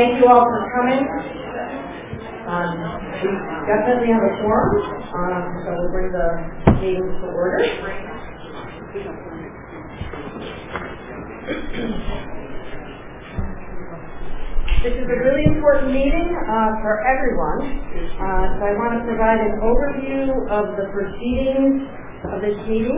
Thank you all for coming. We definitely have a forum, so we'll bring the meeting to order. This is a really important meeting for everyone, so I want to provide an overview of the proceedings of this meeting.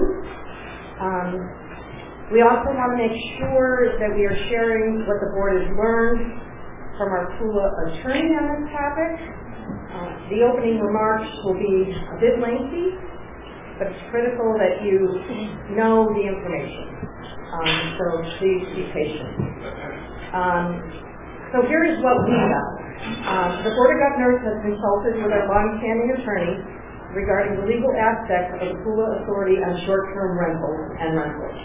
We also want to make sure that we are sharing what the board has learned from our PULA attorney on this topic. The opening remarks will be a bit lengthy, but it's critical that you know the information. So please be patient. So here is what we know. The Board of Governors has consulted with our long-standing attorney regarding the legal aspects of the PULA authority on short-term rentals and rentals.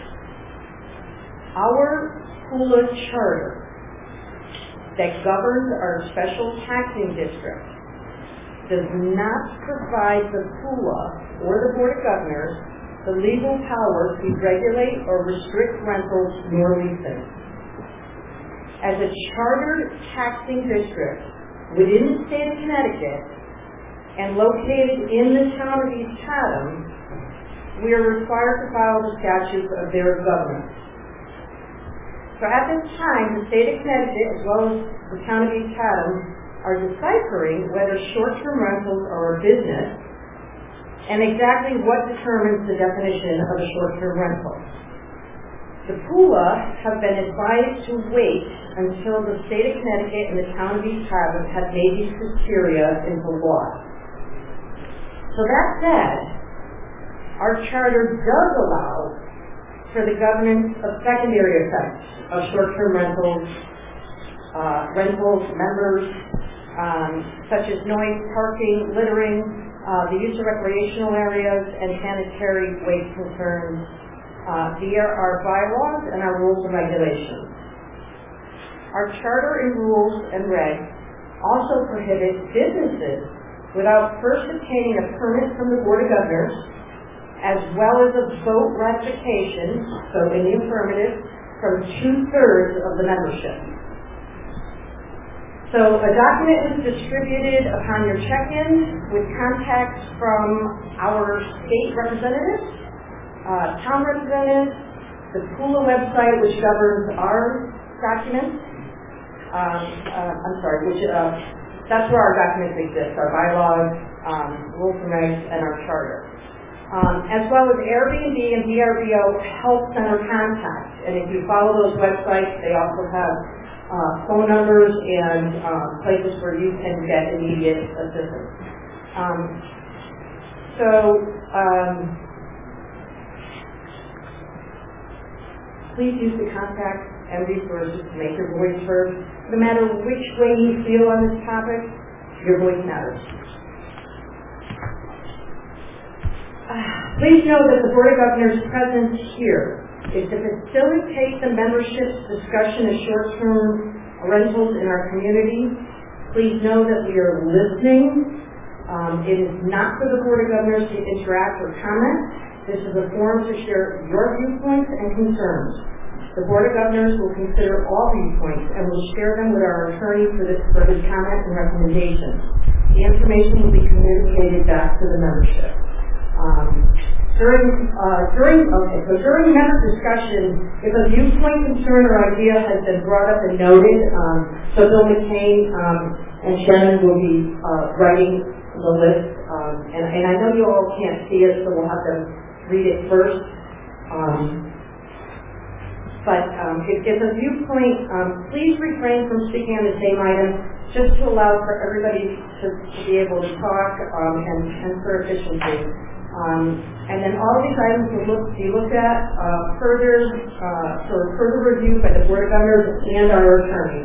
Our PULA charter that governs our special taxing district does not provide the PULA or the Board of Governors the legal power to regulate or restrict rentals nor leasing. As a chartered taxing district within the state of Connecticut and located in the town of East Chatham, we are required to follow the statutes of their government. So at this time, the state of Connecticut, as well as the town of East Chatham, are deciphering whether short-term rentals are a business and exactly what determines the definition of a short-term rental. The PULA have been advised to wait until the state of Connecticut and the town of East Chatham have made these criteria into law. So that said, our charter does allow for the governance of secondary effects of short-term rentals, members, such as noise, parking, littering, the use of recreational areas, and sanitary waste concerns via our bylaws and our rules and regulations. Our charter and rules and regs also prohibit businesses without first obtaining a permit from the Board of Governors, as well as a vote ratification, so in the affirmative, from 2/3 of the membership. So a document was distributed upon your check-in with contacts from our state representatives, town representatives, the PULA website, which governs our documents. That's where our documents exist, our bylaws, rules and regs, and our charter. As well as Airbnb and VRBO Help Center contacts. And if you follow those websites, they also have phone numbers and places where you can get immediate assistance. Please use the contacts and resources to make your voice heard. No matter which way you feel on this topic, your voice matters. Please know that the Board of Governors' presence here is to facilitate the membership's discussion of short-term rentals in our community. Please know that we are listening. It is not for the Board of Governors to interact or comment. This is a forum to share your viewpoints and concerns. The Board of Governors will consider all viewpoints and will share them with our attorney for his comments and recommendations. The information will be communicated back to the membership. During member discussion, if a viewpoint, concern, or idea has been brought up and noted, so Bill McCain and Shannon will be writing the list, and I know you all can't see it, so we'll have to read it first. If a viewpoint, please refrain from speaking on the same item, just to allow for everybody to be able to talk and for efficiency. And then all of these items will be looked at for further review by the Board of Governors and our attorney.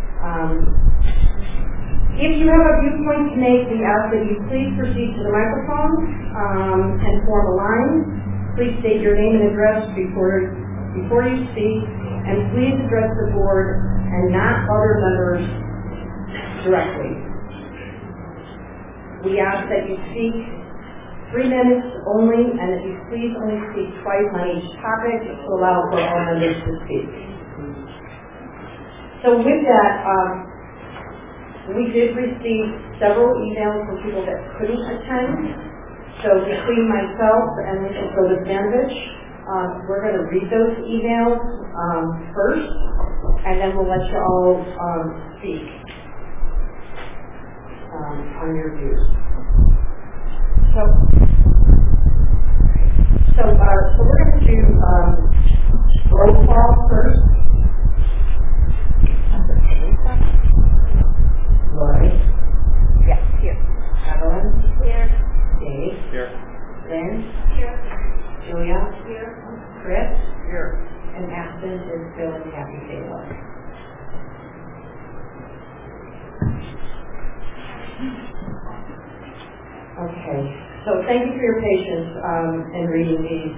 If you have a viewpoint to make, we ask that you please proceed to the microphone and form a line. Please state your name and address before you speak, and please address the board and not other members directly. We ask that you speak 3 minutes only, and that you please only speak twice on each topic to allow for all members to speak. So with that, we did receive several emails from people that couldn't attend. So between myself and Mrs. Goldesandvich, we're going to read those emails first, and then we'll let you all speak on your views. So we're going to do roll call first. Lori? Yes, here. Evelyn? Here. Dave? Here. Lynn? Here. Julia? Here. Chris? Here. And absent is Bill and Kathy Taylor. Okay, so thank you for your patience in reading these.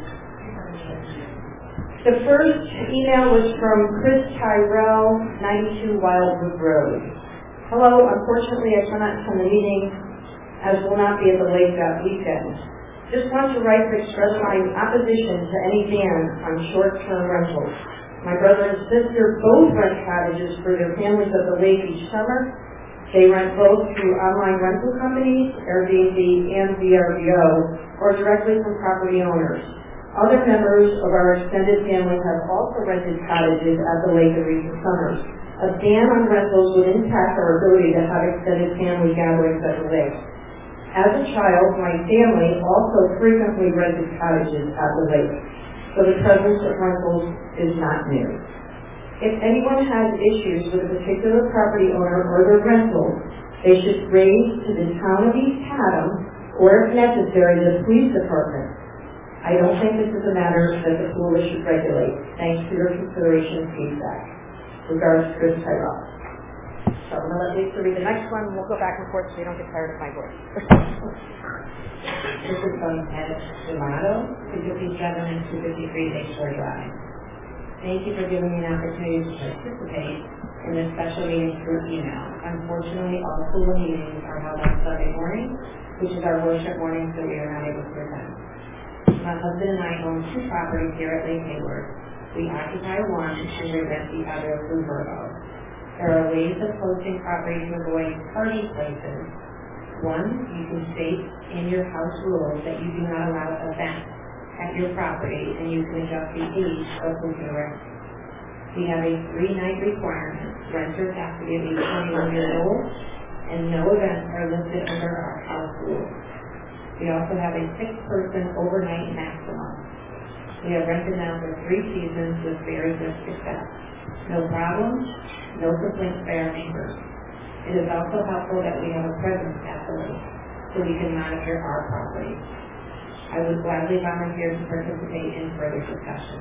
The first email was from Chris Tyrell, 92 Wildwood Road. Hello, unfortunately I cannot attend the meeting as will not be at the lake that weekend. Just want to write to express my opposition to any ban on short-term rentals. My brother and sister both rent cottages for their families at the lake each summer. They rent both through online rental companies, Airbnb and VRBO, or directly from property owners. Other members of our extended family have also rented cottages at the lake in recent summers. A ban on rentals would impact our ability to have extended family gatherings at the lake. As a child, my family also frequently rented cottages at the lake, so the presence of rentals is not new. If anyone has issues with a particular property owner or their rental, they should raise to the town of East Haddam, or if necessary, the police department. I don't think this is a matter that the Florida should regulate. Thanks for your consideration and feedback. Regards, Chris Tyrell. So I'm going to let Lisa read the next one. We'll go back and forth so you don't get tired of my voice. This is from Ed D'Amato, 257 and 253 Lakeshore Drive. Thank you for giving me an opportunity to participate in this special meeting through email. Unfortunately, all school meetings are held on Sunday morning, which is our worship morning, so we are not able to attend. My husband and I own 2 properties here at Lake Hayward. We occupy one and we rent the other through Virgo. There are ways of posting property to avoid party places. One, you can state in your house rules that you do not allow events at your property, and you can adjust the age of who can rent. We have a 3-night requirement. Renters have to be at least 21 years old, and no events are listed under our house rules. We also have a 6-person overnight maximum. We have rented now for 3 seasons with very good success. No problems, no complaints by our neighbors. It is also helpful that we have a presence at the lake, so we can monitor our property. I would gladly volunteer to participate in further discussion.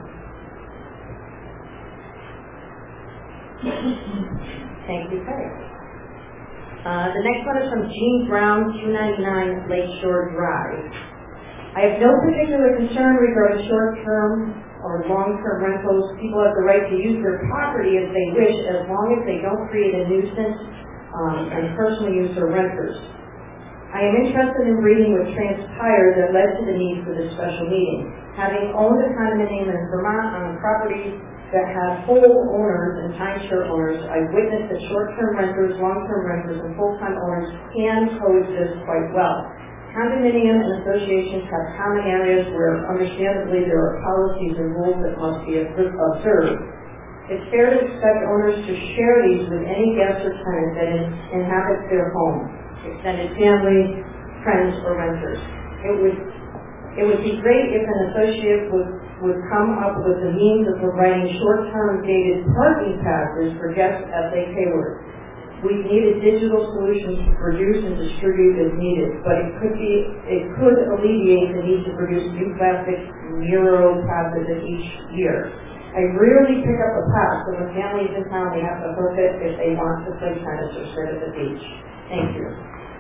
Thank you, Craig. The next one is from Gene Brown, 299 Lakeshore Drive. I have no particular concern regarding short-term or long-term rentals. People have the right to use their property as they wish, as long as they don't create a nuisance and personal use for renters. I am interested in reading what transpired that led to the need for this special meeting. Having owned a condominium in Vermont on a property that had full owners and timeshare owners, I witnessed that short-term renters, long-term renters, and full-time owners can coexist quite well. Condominium and associations have common areas where, understandably, there are policies and rules that must be observed. It's fair to expect owners to share these with any guest or tenant that inhabits their home, extended family, friends, or renters. It would be great if an associate would come up with the means of providing short-term dated parking passes for guests at Lake Hayward. We needed digital solutions to produce and distribute as needed, but it could alleviate the need to produce new plastic Miro passes each year. I rarely pick up a pass, so when families in town, they have to hook it if they want to play tennis or sit at the beach. Thank you.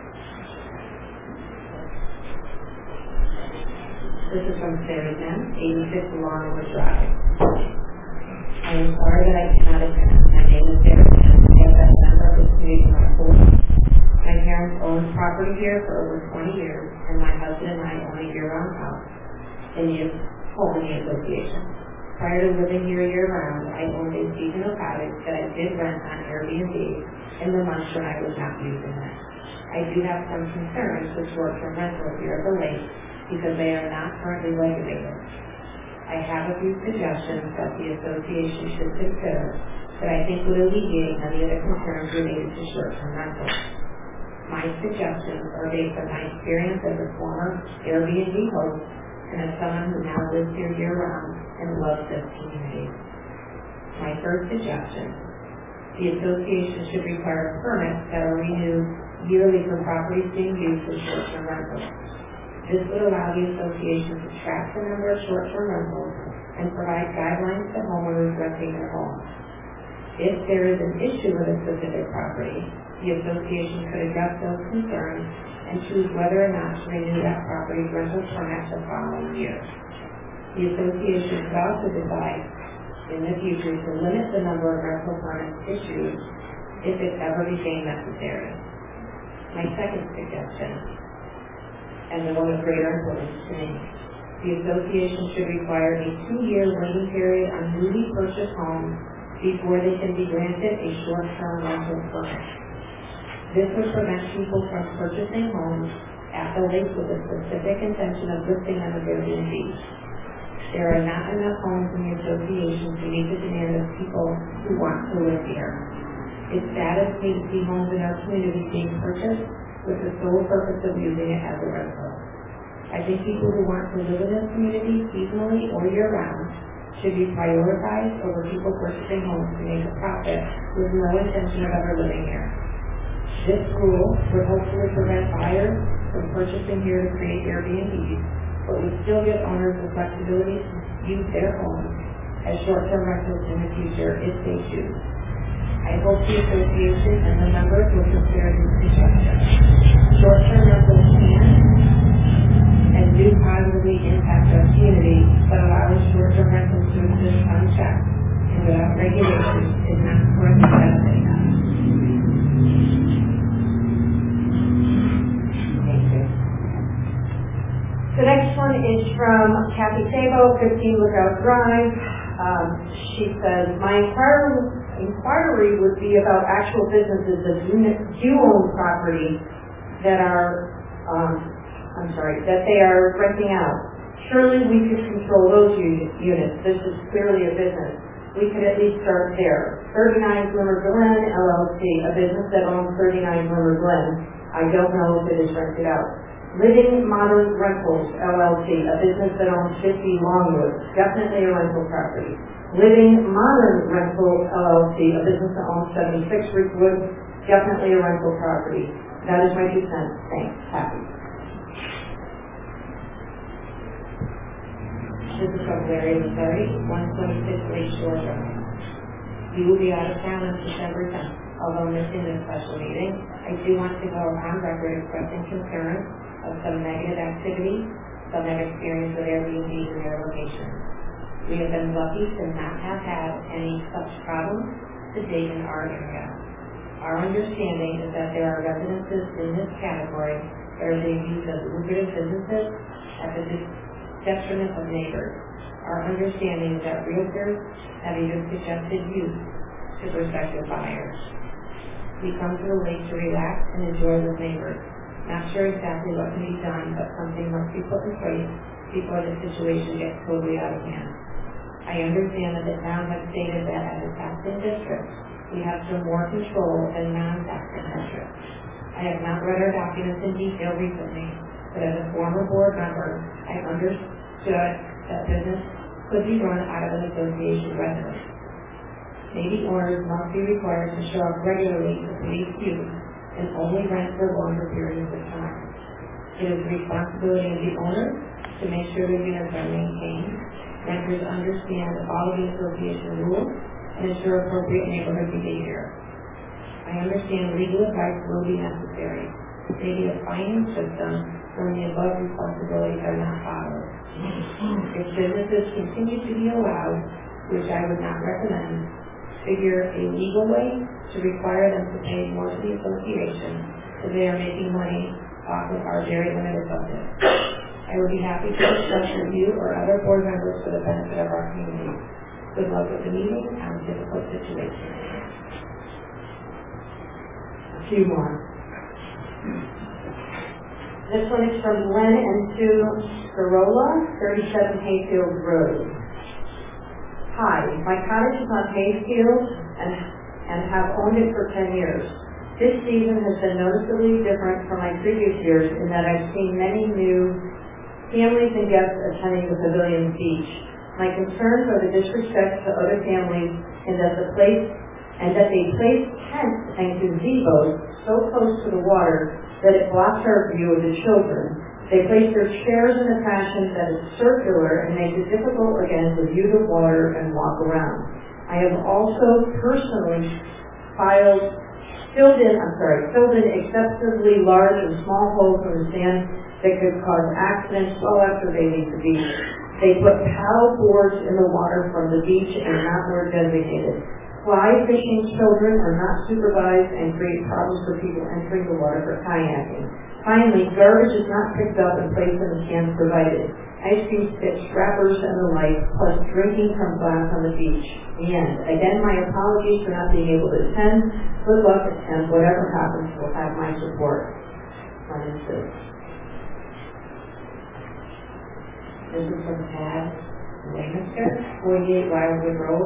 This is from Sarah Jen, 86 Longwood Drive. I am sorry that I cannot attend. My name is Sarah Jen. I have been a member of this community my whole life. My parents owned property here for over 20 years, and my husband and I own a year-round house in the home in the association. Prior to living here year-round, I owned a seasonal cottage that I did rent on Airbnb in the months when I was not using it. I do have some concerns with short-term rentals here at the lake because they are not currently regulated. I have a few suggestions that the association should consider that I think would alleviate any of the concerns related to short-term rentals. My suggestions are based on my experience as a former Airbnb host and as someone who now lives here year-round and loves this community. My first suggestion, the association should require permits that are renewed yearly for properties being used for short-term rentals. This would allow the association to track the number of short-term rentals and provide guidelines to homeowners renting their homes. If there is an issue with a specific property, the association could address those concerns and choose whether or not to renew that property's rental permit the following year. The association could also decide in the future to limit the number of rental permits issued if it ever became necessary. My second suggestion, and the one of greater importance to me, the association should require a 2-year waiting period on newly purchased homes before they can be granted a short-term rental permit. This would prevent people from purchasing homes at the lake with a specific intention of listing them as Airbnb. There are not enough homes in the association to meet the demand of people who want to live here. It saddens me to see homes in our community being purchased with the sole purpose of using it as a rental. I think people who want to live in this community seasonally or year-round should be prioritized over people purchasing homes to make a profit with no intention of ever living here. This rule would hopefully prevent buyers from purchasing here to create Airbnbs, but would still give owners the flexibility to use their homes as short-term rentals in the future if they choose. I hope the association and the members will consider these suggestions. Short-term rentals can and do positively impact our community, but allowing short-term rentals to exist unchecked and without regulation is not currently benefiting us. The next one is from Kathy Sabo, 15 Lookout Drive. She says, my inquiry would be about actual businesses that do own property that they are renting out. Surely we could control those units. This is clearly a business. We could at least start there. 39 Glimmer Glen, LLC, a business that owns 39 Glimmer Glen. I don't know if it is rented out. Living Modern Rentals, LLC, a business that owns 50 Longwood, definitely a rental property. Living Modern Rental, LLC, a business that owns 76 Ridgewood, definitely a rental property. That is my 2 cents. Thanks. Happy. This is from Larry Missouri, 126 Lakeshore Drive. We will be out of town on December 10th. Although missing this special meeting, I do want to go on record expressing concern of some negative activity some have experienced with Airbnb in their locations. We have been lucky to not have had any such problems to date in our area. Our understanding is that there are residences in this category that are being used as lucrative businesses at the detriment of neighbors. Our understanding is that realtors have even suggested use to prospective buyers. We come to the lake to relax and enjoy with neighbors. Not sure exactly what can be done, but something must be put in place before the situation gets totally out of hand. I understand that the town has stated that as a taxing district, we have some more control than non-taxing districts. I have not read our documents in detail recently, but as a former board member, I understood that business could be run out of an association residence. Maybe owners must be required to show up regularly to police use and only rent for longer periods of time. It is the responsibility of the owner to make sure the units are maintained, renters understand all of the association rules, and ensure appropriate neighborhood behavior. I understand legal advice will be necessary, maybe a fining system when the above responsibilities are not followed. If businesses continue to be allowed, which I would not recommend, figure a legal way to require them to pay more to the association, as they are making money off of our very limited budget. I will be happy to discuss with you or other board members for the benefit of our community. Good luck with the meeting and the difficult situation. A few more. This one is from Glenn and Sue Scarola, 37 Hayfield Road. Hi, my cottage is on Hayfield and have owned it for 10 years. This season has been noticeably different from my previous years in that I've seen many new families and guests attending the Pavilion Beach. My concerns are the disrespect to other families and that they place tents and gazebos so close to the water that it blocks our view of the children. They place their chairs in a fashion that is circular and makes it difficult again to view the water and walk around. I have also personally filled in excessively large and small holes in the sand that could cause accidents well after they leave the beach. They put paddle boards in the water from the beach and not where designated. Fly fishing children are not supervised and create problems for people entering the water for kayaking. Finally, garbage is not picked up and placed in the cans provided. Ice cream sticks, wrappers, and the like, plus drinking from glass on the beach. The end. Again, my apologies for not being able to attend. Good luck, and whatever happens will have my support. This is from Tad Lancaster, 48 Wildwood Road.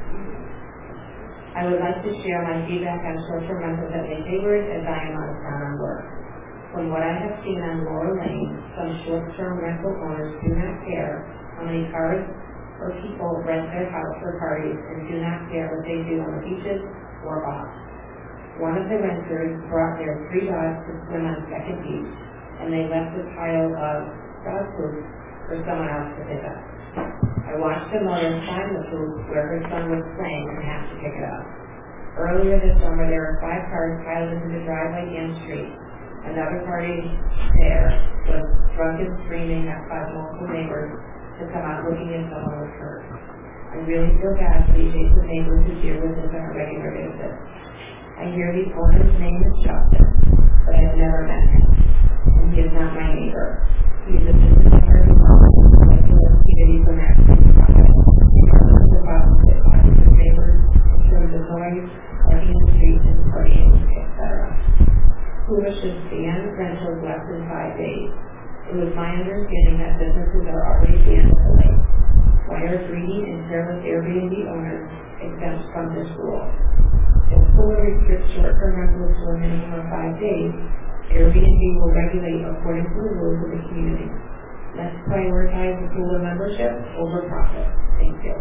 I would like to share my feedback on short-term rentals at Lake Hayward as I am out of town on work. From what I have seen on Laurel Lane, some short-term rental owners do not care how many cars or people rent their house for parties and do not care what they do on the beaches or off. One of the renters brought their 3 dogs to swim on Second Beach, and they left a pile of dog poop for someone else to pick up. I watched the mother find the poop where her son was playing and have to pick it up. Earlier this summer, there were 5 cars piled into the driveway and street. Another party there was drunk and screaming that caused multiple neighbors to come out looking if someone was hurt. I really feel bad for the adjacent neighbors who deal with this on a regular basis. I hear the owner's name is Justin, but I've never met him, and he is not my neighbor. He is a business owner who wants to live community for maximum profit. He comes to the problems that cause his neighbors in terms of noise, parking in the streets, and partying, etc. Foolish is ban rentals less than 5 days. It was my understanding that businesses are already banned at the lake. Why are greedy and careless Airbnb owners exempt from this rule? If FOOLA restricts short-term rentals to a minimum of 5 days, Airbnb will regulate according to the rules of the community. Let's prioritize the FOOLA membership over profit. Thank you.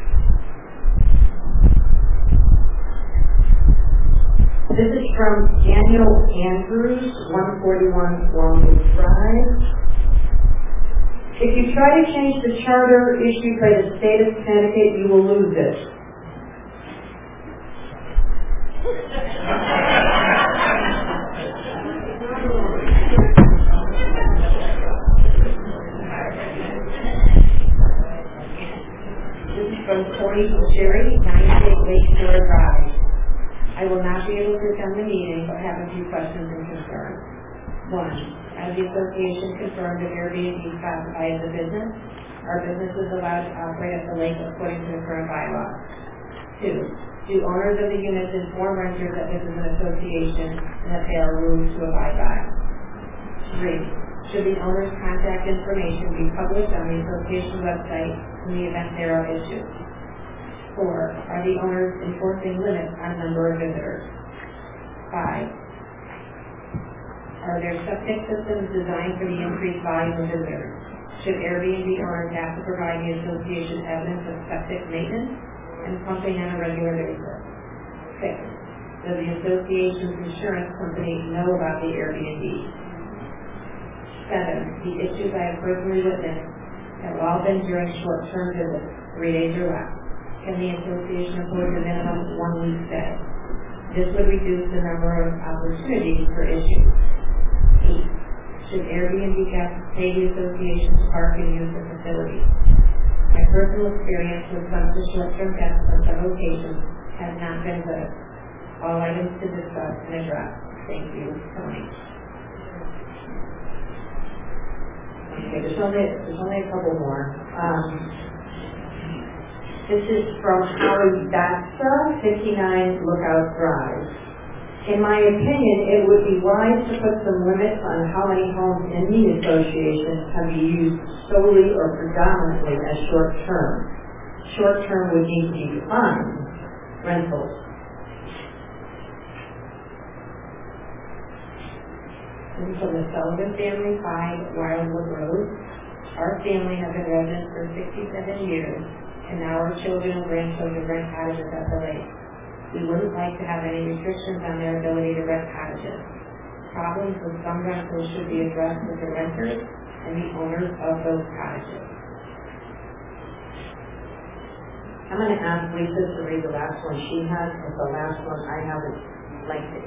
This is from Daniel Andrews, 141 Longwood Drive. If you try to change the charter issued by the state of Connecticut, you will lose it. This is from Tony Sherry, 98 Lakeshore Drive. I will not be able to attend the meeting, but have a few questions and concerns. 1. As the association confirmed that Airbnb is classified as a business, are businesses allowed to operate at the lake according to the current bylaws? 2. Do owners of the units inform renters that this is an association and that there are rules to abide by? 3. Should the owner's contact information be published on the association website in the event there are issues? 4. Are the owners enforcing limits on number of visitors? 5. Are there septic systems designed for the increased volume of visitors? Should Airbnb owners have to provide the association evidence of septic maintenance and pumping on a regular basis? 6. Does the association's insurance company know about the Airbnb? 7. The issues I have personally witnessed have all been during short-term visits, 3 days or less. Can the association impose a minimum 1 week stay? This would reduce the number of opportunities for issues. 8. Should Airbnb guests pay the association's park and use the facility? My personal experience with some of the short-term guests on some locations has not been good. All items to discuss and address. Thank you, Tony. Okay, there's only a couple more. This is from Howie Batsa, 59 Lookout Drive. In my opinion, it would be wise to put some limits on how many homes in the association can be used solely or predominantly as short-term. Short-term would need to be defined. Rentals. This is from the Sullivan family, 5 Wildwood Road. Our family has been residents for 67 years, and now our children and grandchildren rent cottages at the lake. We wouldn't like to have any restrictions on their ability to rent cottages. Problems with some rentals should be addressed with the renters and the owners of those cottages. I'm going to ask Lisa to read the last one she has, because the last one I have is lengthy.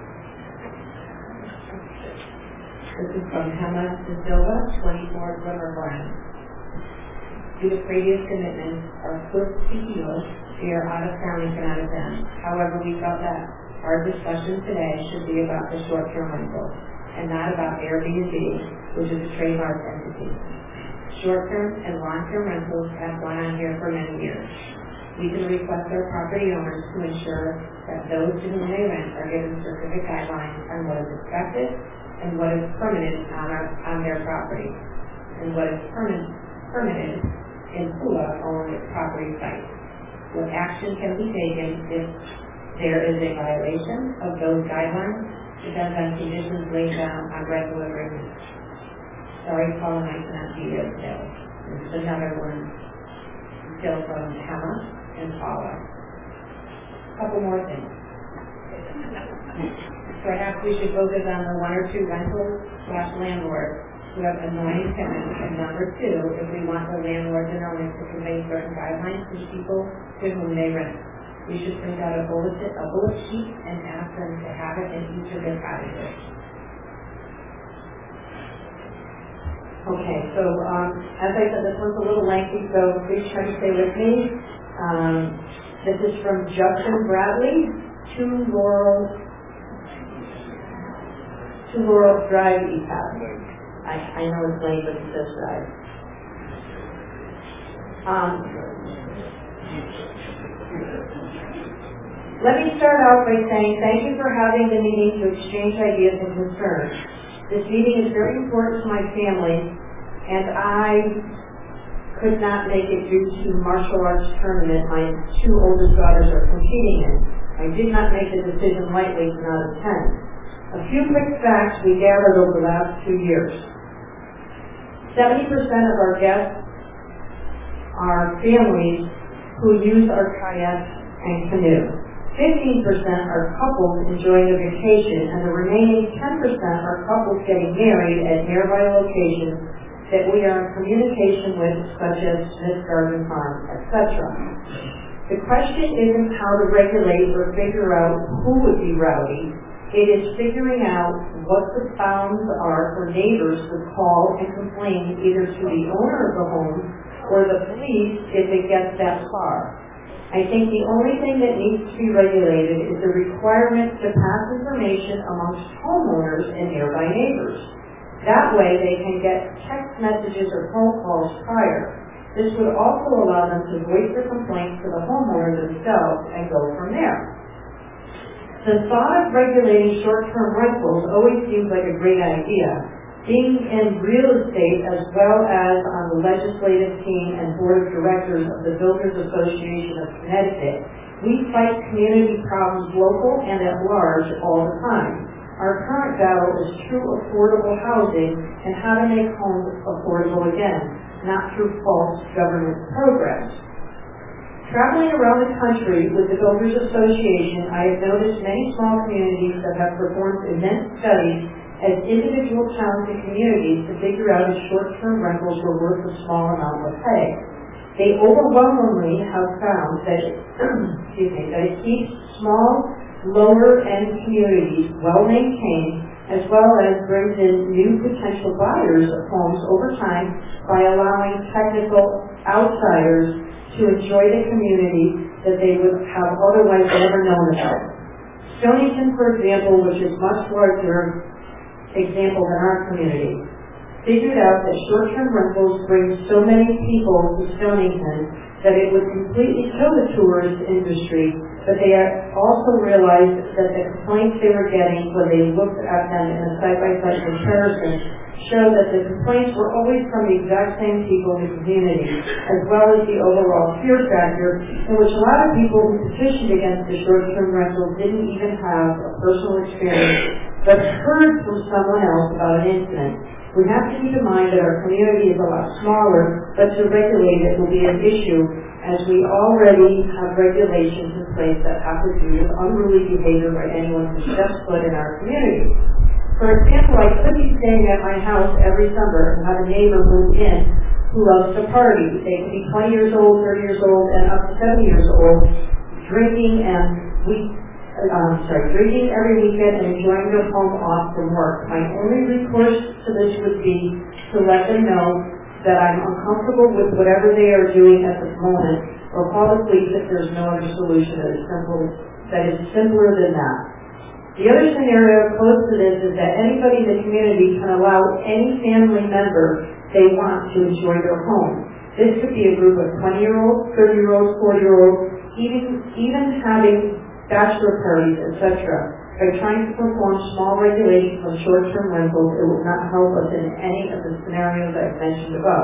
This is from Hema De Silva, 24 Glimmer Glen. Due to previous commitments or quick CEOs, we are out of town and cannot attend. However, we felt that our discussion today should be about the short-term rentals and not about Airbnb, which is a trademark entity. Short-term and long-term rentals have gone on here for many years. We can request our property owners to ensure that those to whom they rent are given specific guidelines on what is expected and what is permanent on their property, and what is permitted in PUA-owned property sites. What action can be taken if there is a violation of those guidelines depends on conditions laid down on rental agreements. Sorry, Paul, I cannot be here today. This is another one, still from Hema and Paula. A couple more things. Perhaps we should focus on the 1 or 2 rentals/landlords who have annoying tenants, and number 2, if we want the landlords and owners to convey certain guidelines to the people to whom they rent. We should print out a bullet sheet and ask them to have it in each of their cottages. Okay, so as I said, this one's a little lengthy, so please try to stay with me. This is from Justin Bradley, 2 Laurel Drive, EPAB. I know it's late, but it says Drive. Let me start out by saying thank you for having the meeting to exchange ideas and concerns. This meeting is very important to my family, and I could not make it due to martial arts tournament my 2 oldest daughters are competing in. I did not make the decision lightly to not attend. A few quick facts we gathered over the last 2 years. 70% of our guests are families who use our kayak and canoe. 15% are couples enjoying a vacation, and the remaining 10% are couples getting married at nearby locations that we are in communication with, such as Smith Garden Farm, etc. The question isn't how to regulate or figure out who would be rowdy. It is figuring out what the bounds are for neighbors to call and complain either to the owner of the home or the police if it gets that far. I think the only thing that needs to be regulated is the requirement to pass information amongst homeowners and nearby neighbors. That way they can get text messages or phone calls prior. This would also allow them to voice their complaints to the homeowner themselves and go from there. The thought of regulating short-term rentals always seems like a great idea. Being in real estate as well as on the legislative team and board of directors of the Builders Association of Connecticut, we fight community problems local and at large all the time. Our current battle is true affordable housing and how to make homes affordable again, not through false government programs. Traveling around the country with the Builders Association, I have noticed many small communities that have performed immense studies as individual towns and communities to figure out if short-term rentals were worth a small amount of pay. They overwhelmingly have found that it keeps small, lower-end communities well-maintained, as well as brings in new potential buyers of homes over time by allowing technical outsiders to enjoy the community that they would have otherwise never known about. Stonington, for example, which is much larger example than our community, figured out that short-term rentals bring so many people to Stonington that it would completely kill the tourist industry, but they also realized that the complaints they were getting when they looked at them in a side-by-side comparison showed that the complaints were always from the exact same people in the community, as well as the overall fear factor, in which a lot of people who petitioned against the short-term rentals didn't even have a personal experience, but heard from someone else about an incident. We have to keep in mind that our community is a lot smaller, but to regulate it will be an issue, as we already have regulations in place that have to do with unruly behavior by anyone who steps foot in our community. For example, I could be staying at my house every summer and have a neighbor move in who loves to party. They could be 20 years old, 30 years old, and up to 70 years old, drinking every weekend and enjoying their home off from work. My only recourse to this would be to let them know that I'm uncomfortable with whatever they are doing at the moment, or call the police if there's no other solution that is simpler than that. The other scenario close to this is that anybody in the community can allow any family member they want to enjoy their home. This could be a group of 20-year-olds, 30-year-olds, 40-year-olds, even having bachelor parties, etc. By trying to perform small regulations on short-term rentals, it will not help us in any of the scenarios I've mentioned above.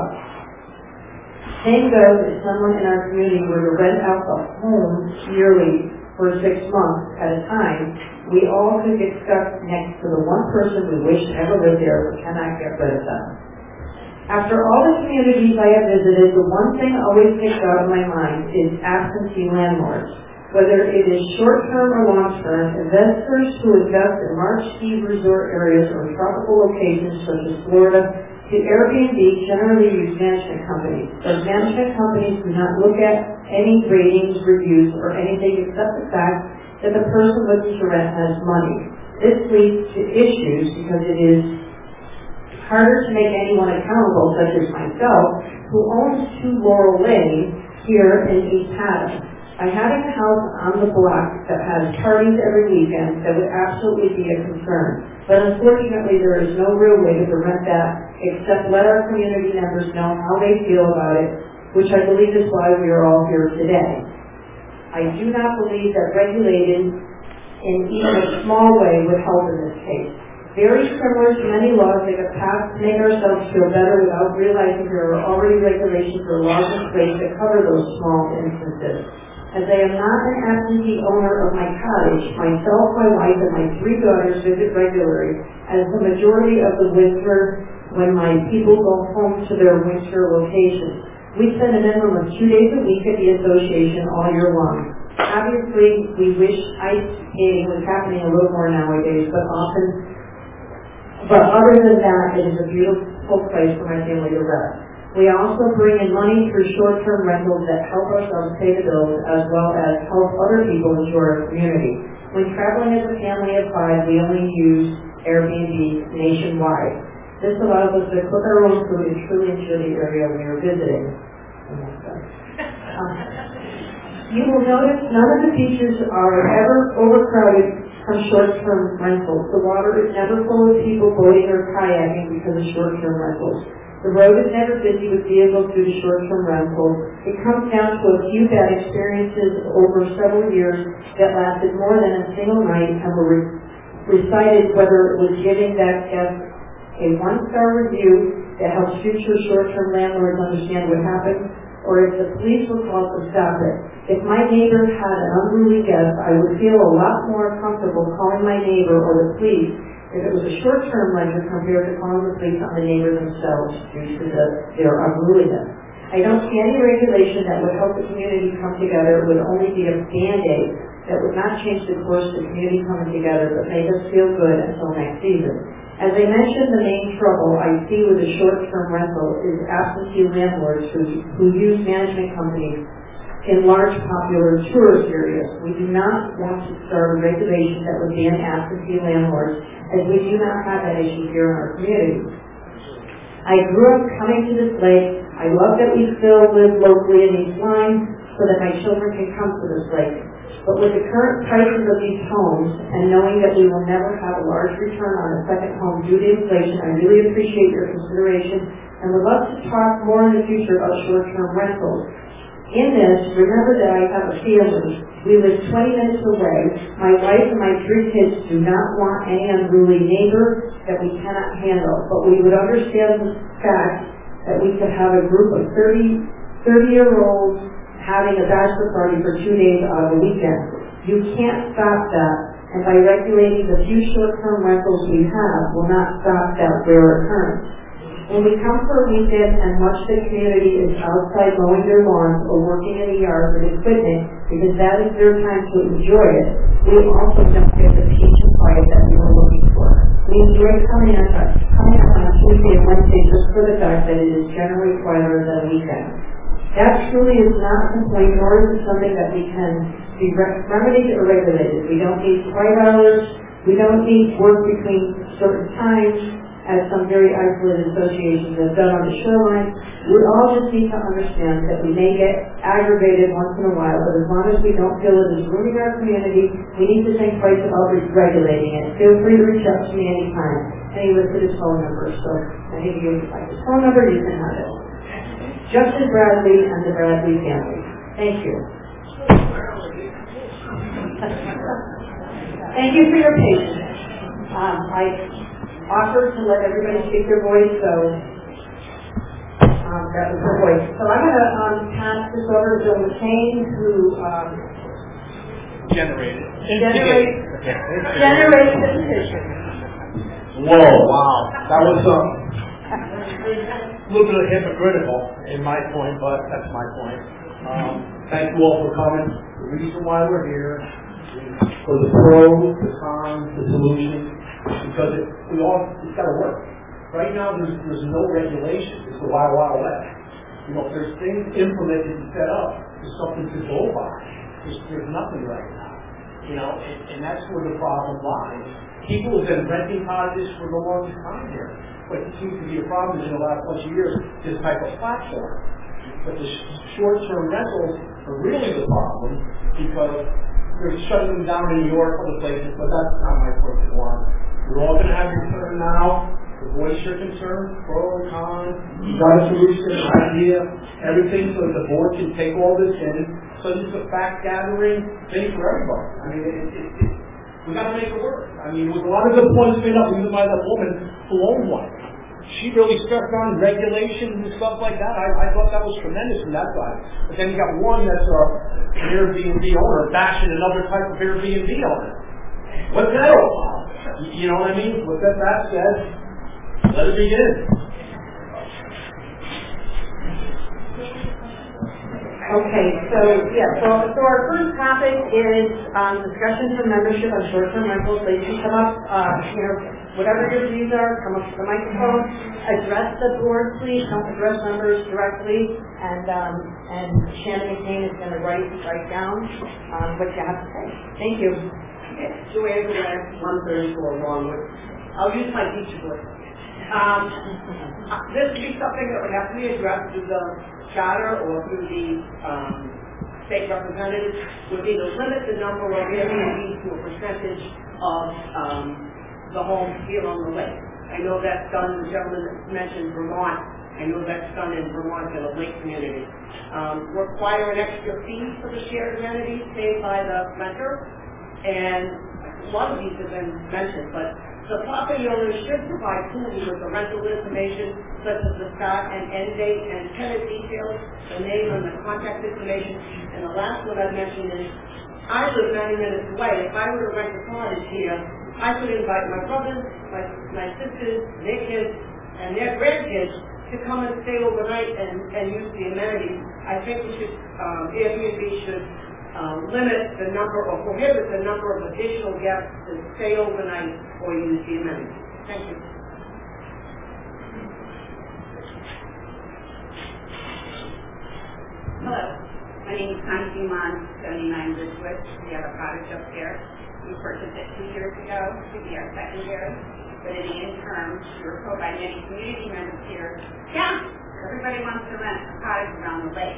Same goes if someone in our community were to rent out the home yearly for 6 months at a time, we all could get stuck next to the one person we wish never lived there but cannot get rid of them. After all the communities I have visited, the one thing always sticks out in my mind is absentee landlords. Whether it is short-term or long-term, investors who invest in marquee resort areas or tropical locations such as Florida, the Airbnb generally use management companies. Those management companies do not look at any ratings, reviews, or anything except the fact that the person looking to rent has money. This leads to issues because it is harder to make anyone accountable, such as myself, who owns 2 Laurel Lane here in East Haddam. By having a house on the block that has parties every weekend, that would absolutely be a concern. But unfortunately, there is no real way to prevent that except let our community members know how they feel about it, which I believe is why we are all here today. I do not believe that regulating in even a small way would help in this case. Very similar to many laws that have passed to make ourselves feel better without realizing there are already regulations or laws in place that cover those small instances. As I am not an absentee owner of my cottage, myself, my wife, and my 3 daughters visit regularly, as the majority of the winter when my people go home to their winter locations. We spend a minimum of 2 days a week at the association all year long. Obviously, we wish ice skating was happening a little more nowadays, but other than that, it is a beautiful place for my family to rest. We also bring in money through short-term rentals that help ourselves pay the bills as well as help other people enjoy our community. When traveling as a family of 5, we only use Airbnb nationwide. This allows us to cook our own food and truly enjoy the area we are visiting. You will notice none of the beaches are ever overcrowded from short-term rentals. The water is never full of people boating or kayaking because of short-term rentals. The road is never busy with vehicles due to short-term rentals. It comes down to a few bad experiences over several years that lasted more than a single night and were recited, whether it was giving that guest a 1-star review that helps future short-term landlords understand what happened, or if the police were called to stop it. If my neighbor had an unruly guest, I would feel a lot more comfortable calling my neighbor or the police if it was a short-term renter compared to calling the police on the neighbor themselves due to their unruliness. I don't see any regulation that would help the community come together. It would only be a Band-Aid that would not change the course of the community coming together, but make us feel good until next season. As I mentioned, the main trouble I see with a short-term rental is absentee landlords who use management companies in large popular tourist areas. We do not want to start a regulation that would ban absentee landlords, as we do not have that issue here in our community. I grew up coming to this lake. I love that we still live locally in East Lyme so that my children can come to this lake. But with the current prices of these homes, and knowing that we will never have a large return on a second home due to inflation, I really appreciate your consideration and would love to talk more in the future about short-term rentals. In this, remember that I have a family. We live 20 minutes away. My wife and my 3 kids do not want any unruly neighbor that we cannot handle, but we would understand the fact that we could have a group of 30-year-olds having a bachelor party for 2 days on a weekend. You can't stop that, and by regulating the few short-term rentals we have will not stop that rare occurrence. When we come for a weekend and much of the community is outside mowing their lawns or working in the yard with equipment, because that is their time to enjoy it, we also don't get the peace and quiet that we were looking for. We enjoy coming out on Tuesday and Wednesday just for the fact that it is generally quieter than a weekend. That truly is not a complaint, nor is it something that we can be remedied or regulated. We don't need quiet hours. We don't need work between certain times, as some very isolated associations have done on the shoreline. We all just need to understand that we may get aggravated once in a while, but as long as we don't feel it is ruining our community, we need to think twice about regulating it. Feel free to reach out to me anytime. And he listed his phone number, so I think you can find his phone number, you can have it. Justin Bradley and the Bradley family. Thank you. Thank you for your patience. I offered to let everybody speak their voice, so that was her voice. So I'm going to pass this over to Bill McCain, who generated the petition. Whoa, wow. That was a little bit hypocritical in my point, but that's my point. Thank you all for coming. The reason why we're here, for the pros, the cons, the solutions, because it's got to work. Right now, there's no regulation. It's the Wild Wild West. You know, if there's things implemented and set up, there's something to go by. There's nothing right now. You know, and that's where the problem lies. People have been renting cottages for the longest time here, but it seems to be a problem in the last bunch of years, this type of platform. But the short-term rentals are really the problem because they're shutting them down in New York, other places, but that's not my point of one. You're all going to have your turn now to voice your concern, pro and con, you got a solution, an idea, everything so that the board can take all this in. So this is a fact-gathering thing for everybody. I mean, we got to make it work. I mean, with a lot of good points made up, even by that woman who owned one. She really stressed on regulations and stuff like that. I thought that was tremendous from that side. But then you got one that's an Airbnb owner bashing another type of Airbnb owner. What's that all about? You know what I mean? With that said, let it begin. Okay, so our first topic is discussion for membership on short-term rentals. They can come up, whatever your views are, come up to the microphone, address the board, please. Don't address members directly, and Shannon McCain is going to write down what you have to say. Thank you. Okay, Joanne Gillette, 134 Longwood. I'll use my teacher voice. This would be something that would have to be addressed through the charter or through the state representatives, would be to limit the number of Airbnbs to a percentage of the homes here on the lake. I know that's done, the gentleman mentioned Vermont. I know that's done in Vermont in a lake community. Require an extra fee for the shared amenities paid by the renter. And a lot of these have been mentioned, but the property owner should provide Cooley with the rental information, such as the start and end date and tenant details, the name and the contact information. And the last one I've mentioned is, I live 90 minutes away. If I were to rent a cottage here, I could invite my brothers, my sisters, their kids, and their grandkids to come and stay overnight and use the amenities. I think we should, Airbnb should limit the number or prohibit the number of additional guests to stay overnight or use the amenities. Thank you. Hello, my name is Connie Dumont, 79 Ridgewood. We have a cottage up there. We purchased it 2 years ago to be our second year, but in the interim, we were told by many community members here, yeah, everybody wants to rent a cottage around the lake. So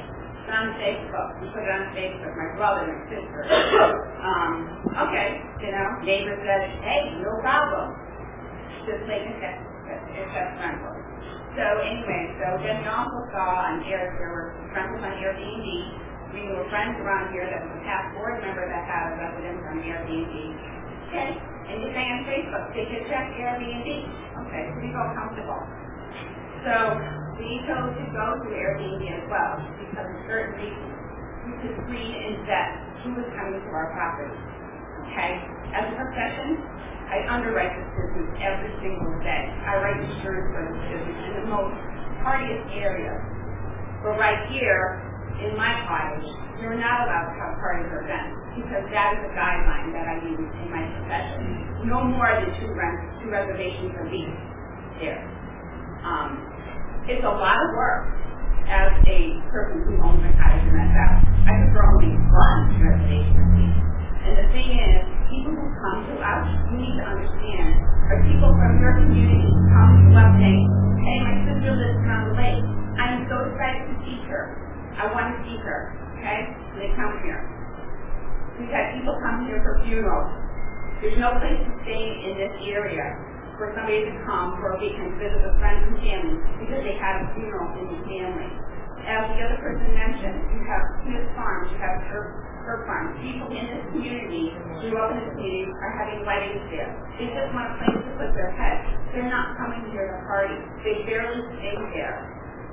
on Facebook. We put it on Facebook, my brother and sister. Okay, neighbor said, hey, no problem. Just like it's rental. So anyway, then we also saw there were rentals on Airbnb. We knew friends around here that was a past board member that had a residence on Airbnb. Okay, and you say on Facebook, they could check Airbnb. Okay, so we felt comfortable. So we chose to go to Airbnb as well because of certain reasons. We could screen and vet who was coming to our property. Okay, as a profession, I underwrite this business every single day. I write insurance for this business in the most hardiest areas. But right here, in my cottage, you're not allowed to have parties or events because that is a guideline that I use in my profession. No more than two reservations a week there. It's a lot of work as a person who owns a cottage in that house. I could throw only one reservation a week. And the thing is, people who come to us, you need to understand, are people from your community who come to us saying, hey, my sister lives around the lake. I'm so excited to see her. I want to see her. Okay? So they come here. We've had people come here for funerals. There's no place to stay in this area for somebody to come for a weekend to visit with friends and family because they had a funeral in the family. As the other person mentioned, you have Smith Farms, you have Herb Farms. People in this community, grew up in this community, are having weddings there. They just want a place to put their head. They're not coming here to party. They barely stay there.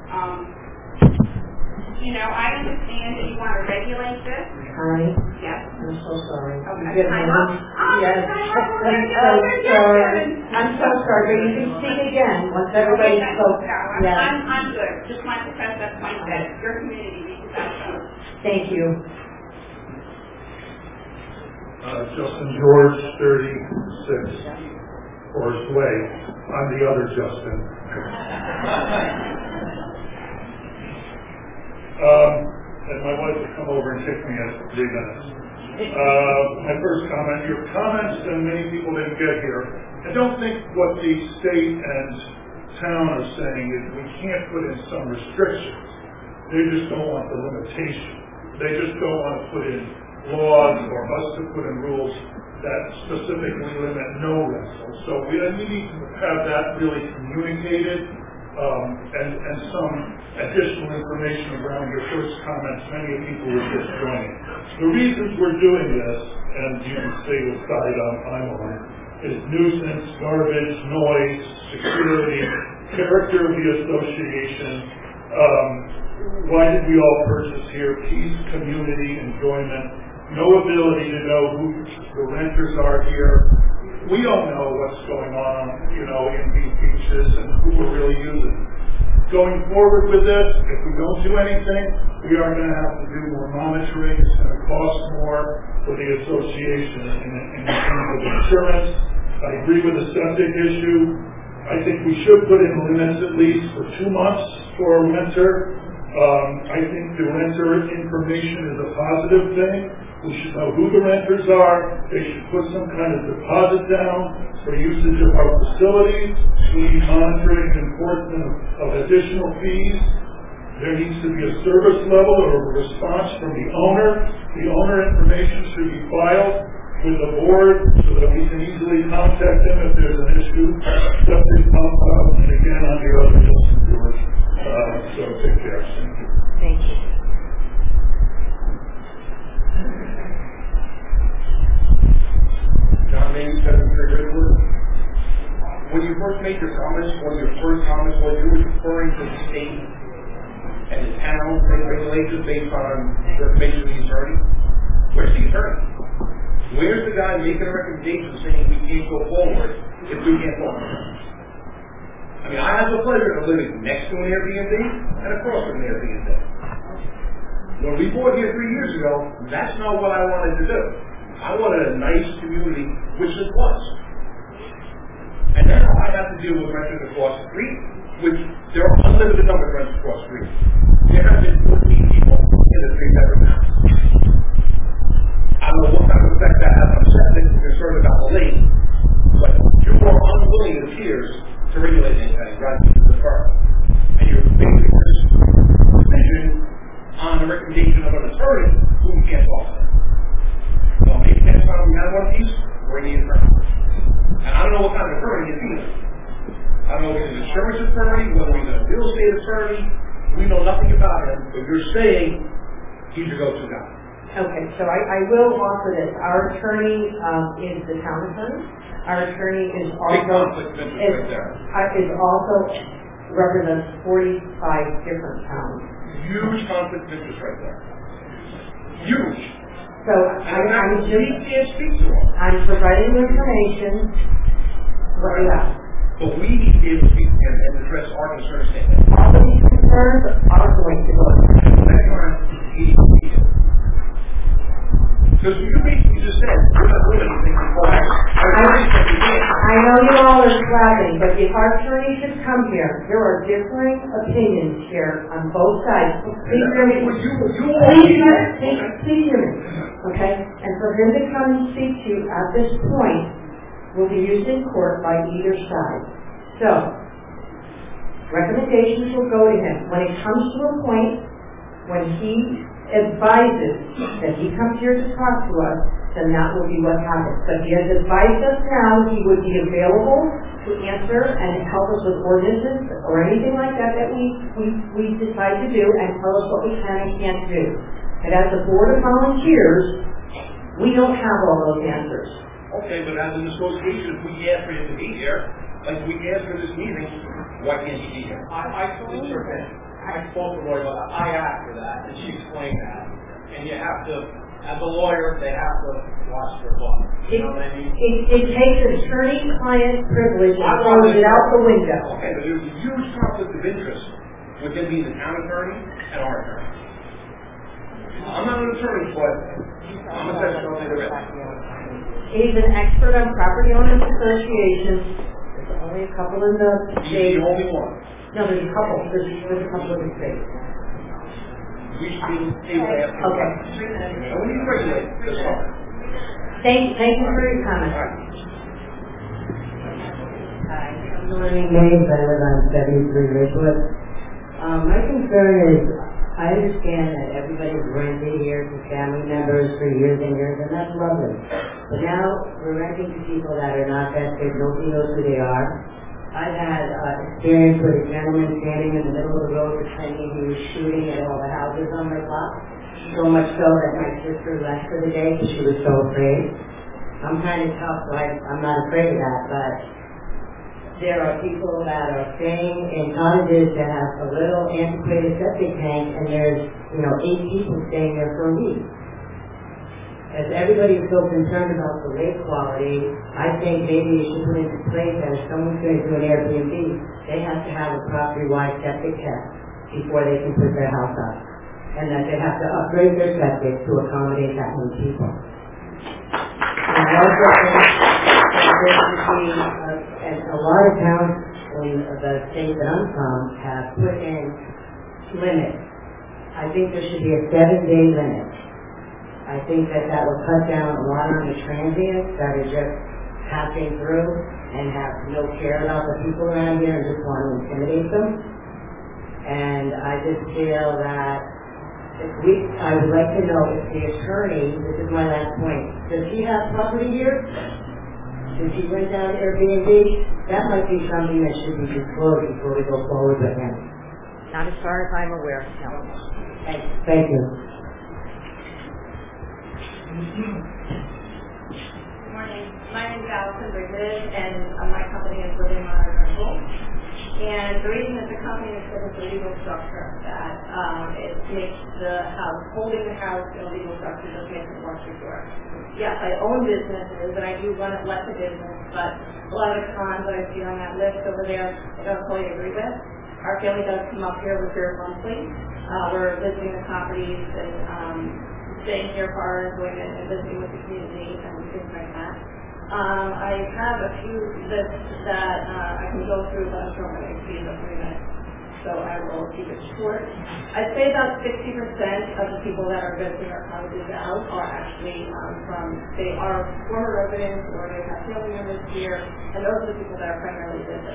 I understand that you want to regulate this. Connie? Yes. I'm so sorry. Okay. Yes. I'm so sorry, but you can speak again once everybody spoke. Yeah. I'm good. Just want to press that point that your community reaches out to us. Thank you. Justin George, 36, Forest Way. I'm the other Justin. And my wife will come over and kick me after 3 minutes. My first comment, your comments, and many people didn't get here. I don't think what the state and town are saying is we can't put in some restrictions. They just don't want the limitation. They just don't want to put in laws or us to put in rules that specifically limit no rental. So we need to have that really communicated. And some additional information around your first comments. Many of people were just joining. The reasons we're doing this, and you can say what side I'm on, is nuisance, garbage, noise, security, character of the association. Why did we all purchase here? Peace, community, enjoyment. No ability to know who the renters are here. We don't know what's going on, in these beaches and who we're really using. Going forward with this, if we don't do anything, we are going to have to do more monitoring. It's going to cost more for the association in terms of insurance. I agree with the septic issue. I think we should put in limits at least for 2 months for a renter. I think the renter information is a positive thing. We should know who the renters are. They should put some kind of deposit down for usage of our facilities. We need monitoring and enforcement of additional fees. There needs to be a service level or a response from the owner. The owner information should be filed with the board so that we can easily contact them if there's an issue. Septic pump out, and again on the other Justin George. So take care. Thank you. Thank you. John Maine, 73 Ridgewood. When you first made your comments, one of your first comments was you were referring to the state and the town regulations based on the information of the attorney. Where's the attorney? Where's the guy making a recommendation saying we can't go forward if we can't go forward? I mean, I have the pleasure of living next to an Airbnb and across from an Airbnb. When we bought here 3 years ago, that's not what I wanted to do. I wanted a nice community, which it was. And now I have to deal with renters across the street, which there are unlimited number of renters across the street. There have been 14 people in the 3-bedroom house. I don't know what kind of effect that has on the septic. I'm concerned about the lake, but you are unwilling, it appears, to regulate anything rather than defer. And you're making a decision on a recommendation attorney is either. I don't know if he's an insurance attorney, whether he's a real estate attorney. We know nothing about him, but you're saying he's your go-to guy. Okay, so I will offer this. Our attorney is the town attorney. Our attorney is Big also conflict of interest right there. is also represents 45 different towns. Huge conflict of interest right there. Huge. So I'm We can't speak to him. I'm providing you information. What do you ask? But we need to be able to speak to him and address our concerns to him. All of these concerns are going to go. Next time, he needs to speak to him. Because you basically just said, we're not doing anything before I know you all are clapping, but if our attorney should come here, there are differing opinions here on both sides. Please hear me. Please hear me. Okay? And for him to come and speak to you at this point will be used in court by either side. So, recommendations will go to him. When it comes to a point when he advises that he comes here to talk to us, then that will be what happens. But he has advised us now he would be available to answer and help us with ordinances or anything like that that we decide to do and tell us what we can and can't do. And as a board of volunteers, we don't have all those answers. Okay, but as an association, if we ask for him to be here, like we asked for this meeting, why can't he be here? I totally agree. I spoke to Lori about that. I asked her that, and she explained that. And you have to, as a lawyer, they have to watch their butt. You know what I mean? It takes attorney-client privilege and throws it out the window. Okay, but there's a huge conflict of interest with him being the town attorney and our attorney. I'm not an attorney, but I'm a section of the risk. He's an expert on property owners associations. There's only a couple in the He's state. the only one. No, there's a couple. There's a couple in the state. We should be able to ask him. Okay. And we need to regulate this one. Thank you for your comment. All right. Hi, I'm Noreen Mays. I live on 73 Ridgewood. My concern is, I understand that everybody's rented here to family members for years and years, and that's lovely. But now we're renting to people that are not vested, nobody knows who they are. I've had experience with a gentleman standing in the middle of the road pretending he was shooting at all the houses on my block. So much so that my sister left for the day because she was so afraid. I'm kind of tough, so I'm not afraid of that, but there are people that are staying in cottages that have a little antiquated septic tank, and there's, 8 people staying there for a week. As everybody is so concerned about the lake quality, I think maybe you should put into place that if someone's going to do an Airbnb, they have to have a property-wide septic test before they can put their house up. And that they have to upgrade their septic to accommodate that many people. And I also think that there should be, and a lot of towns in the state that I'm from have put in limits. I think there should be a 7-day limit. I think that would cut down a lot on the transients that are just passing through and have no care about the people around here and just want to intimidate them. And I just feel that I would like to know if the attorney, this is my last point, does he have property here? Does he rent out Airbnb? That might be something that should be disclosed before we go forward with him. Not as far as I'm aware, no. Thank you. Good morning. My name is Allison Bridges, and my company is Living Modern Rental. And the reason that the company is set up a legal structure that it makes the house, holding the house in a legal structure just makes it more secure. Yes, I own businesses, and I do run a blessed business, but a lot of the cons that I see on that list over there, I don't fully agree with. Our family does come up here with her monthly. We're visiting the properties and staying here for our enjoyment and visiting with the community and things like that. I have a few lists that I can go through, but I'm sure I'm going to exceed the 3 minutes, so I will keep it short. I'd say about 60% of the people that are visiting our cottages out are actually they are former residents or they have family members here, and those are the people that are primarily visiting.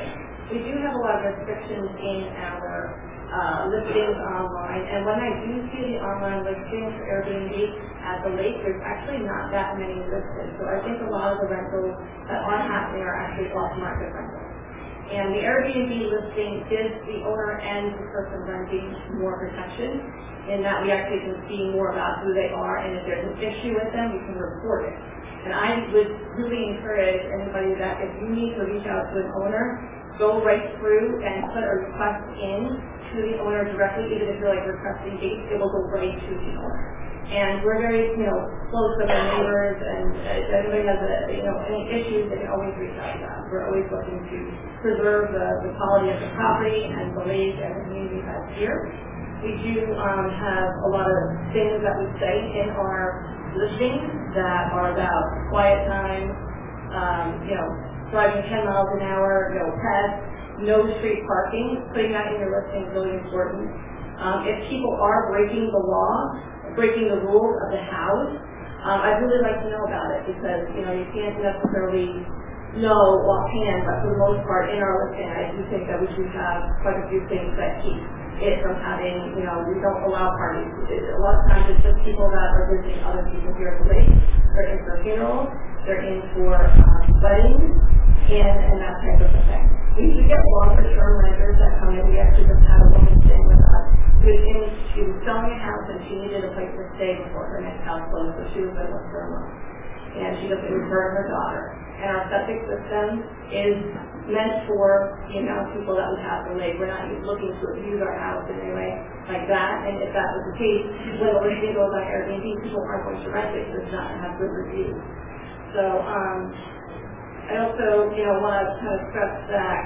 we do have a lot of restrictions in our listings online, and when I do see the online listings for Airbnb at the lake, there's actually not that many listed. So I think a lot of the rentals that are happening are actually off-market rentals. And the Airbnb listing gives the owner and the person renting more protection in that we actually can see more about who they are, and if there's an issue with them, we can report it. And I would really encourage anybody that if you need to reach out to an owner, go right through and put a request in to the owner directly, even if you're like requesting dates, it will go right to the owner. And we're very, close with our neighbors, and if anybody has any issues, they can always reach out to us. We're always looking to preserve the quality of the property and the lake and the community that's here. We do have a lot of things that we say in our listings that are about quiet time, driving 10 miles an hour, no pets, no street parking. Putting that in your listing is really important. If people are breaking the law, breaking the rules of the house, I'd really like to know about it, because you can't necessarily know offhand, but for the most part in our listing, I do think that we should have quite a few things that keep it from having, we don't allow parties. A lot of times it's just people that are visiting other people here at the lake. They're in for funerals, they're in for weddings, and that type of thing. We do get longer term renters that come in. We actually just had a woman staying with us she was selling a house and she needed a place to stay before her next house closed, so she was with us for a month. And she just was her and her daughter. And our septic system is meant for the amount of people that we have in the lake. We're not looking to abuse our house in any way like that. And if that was the case, when the listing goes on Airbnb, people aren't going to rent it because it's not going to have good reviews. So I also, want to kind of stress that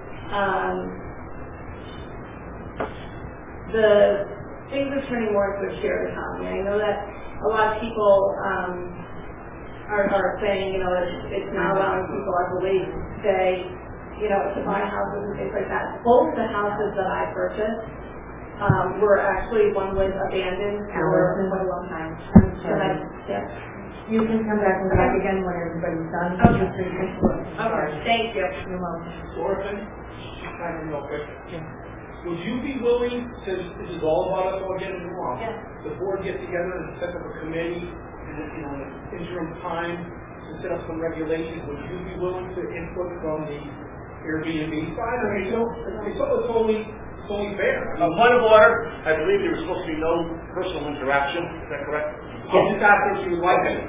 the things are turning more into a shared economy. I know that a lot of people are saying, it's not allowing people, I believe, to say, to buy houses and things like that. Both the houses that I purchased were actually, one was abandoned for quite a long time. Yeah. You can come back and talk again when everybody's done. Okay. Thank you. You're welcome. Dorothy, real quick. Would you be willing, since this is all about us all getting along, the board get together and set up a committee in an interim time to set up some regulations? Would you be willing to input from the Airbnb side? I mean, it's only fair. Point of order, I believe there was supposed to be no personal interaction. Is that correct? I'm just asking if you would like it.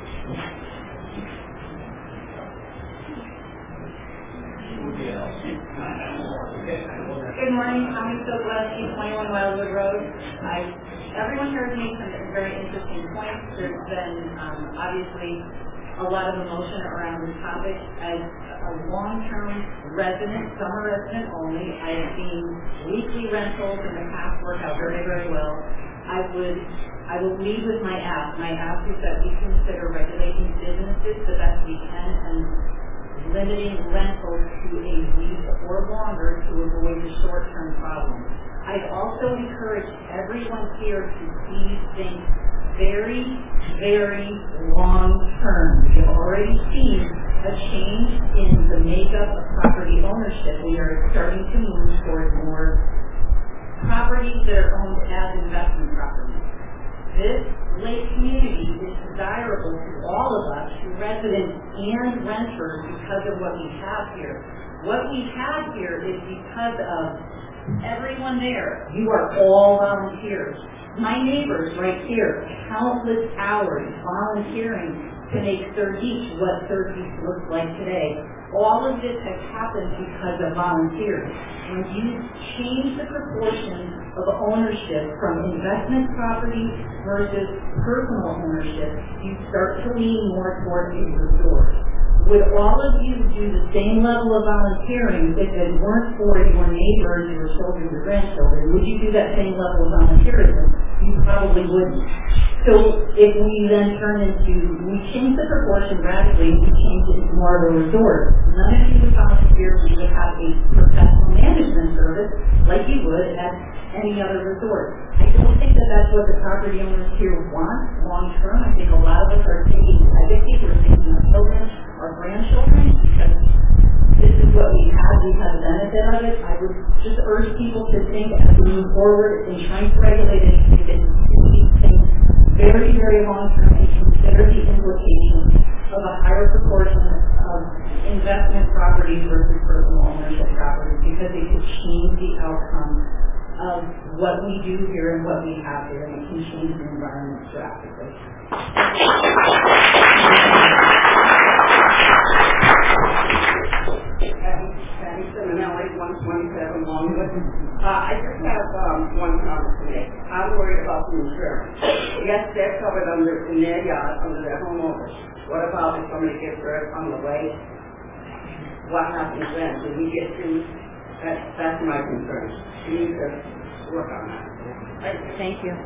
Good morning, Tommy Sokolowski, 21 Wildwood Road. Everyone here has made some very interesting points. There's been obviously a lot of emotion around this topic. As a long-term resident, summer resident only, I have seen weekly rentals in the past work out very, very well. I will lead with my ask. My ask is that we consider regulating businesses the best we can and limiting rentals to a week or longer to avoid the short-term problem. I'd also encourage everyone here to please think very, very long-term. We've already seen a change in the makeup of property ownership. We are starting to move towards more properties that are owned as investment properties. This lake community is desirable to all of us, residents and renters, because of what we have here. What we have here is because of everyone there. You are all volunteers. My neighbors right here, countless hours volunteering to make Third Beach what Third Beach looks like today. All of this has happened because of volunteers. When you change the proportion of ownership from investment property versus personal ownership, you start to lean more towards a resort. Would all of you do the same level of volunteering if it weren't for your neighbors, your children, your grandchildren? Would you do that same level of volunteerism? You probably wouldn't. So if we then we change the proportion radically, we change it into more of a resort. None of you would volunteer, we would have a professional management service like you would at any other resort. I don't think that that's what the property owners here want long term. I think a lot of us are thinking legacy, we're thinking of children, our grandchildren, because this is what we have the benefit of it. I would just urge people to think as we move forward in trying to regulate anything that these things very, very long term and consider the implications of a higher proportion of investment properties versus personal ownership properties, because it could change the outcome of what we do here and what we have here, and it can change the environment drastically. Patty Simonelli, 127 Longwood. I just have one comment to make. I'm worried about the insurance. Yes, they're covered under in their yard under their homeowners. What about if somebody gets hurt on the way? What happens then? Do we get sued? That's my concern. We need to work on that. Thank you.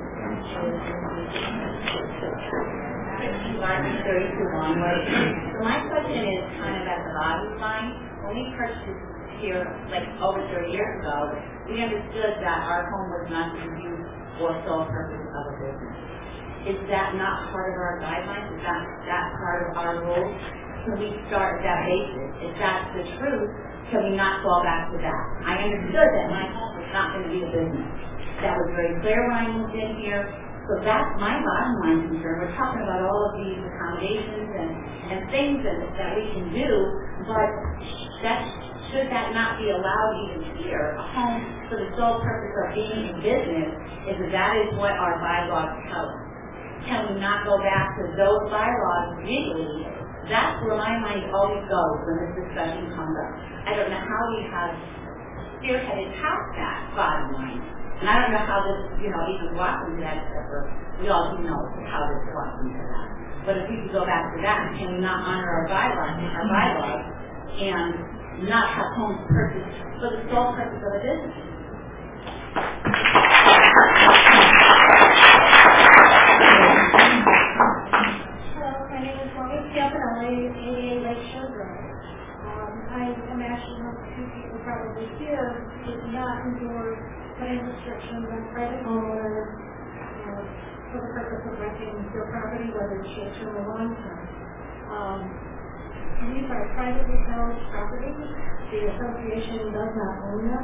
So my question is kind of at the bottom line. When we purchased here, like over 30 years ago, we understood that our home was not to be used for sole purpose of a business. Is that not part of our guidelines? Is that part of our rules? Can we start at that basis? If that's the truth, can we not fall back to that? I understood that my home was not going to be a business. That was very clear when I moved in here. So that's my bottom line concern. We're talking about all of these accommodations and things that we can do, but should that not be allowed even here? A home for the sole purpose of being in business, if that is what our bylaws tell us. Can we not go back to those bylaws legally? That's where my mind always goes when this discussion comes up. I don't know how we have spearheaded past that bottom line. And I don't know how this, even walks into that, except for we all do know how this walks into that. But if we could go back to that, can we not honor our bylaws, and not have homes purchased for the sole purpose of a business? Hello, my name is Maureen Campanelli, 88 Lakeshore Drive. I am actually one of the few people probably here who do not endure putting restrictions on private homeowners for the purpose of renting their property, whether it's short-term or long-term. These are privately held properties. The association does not own them.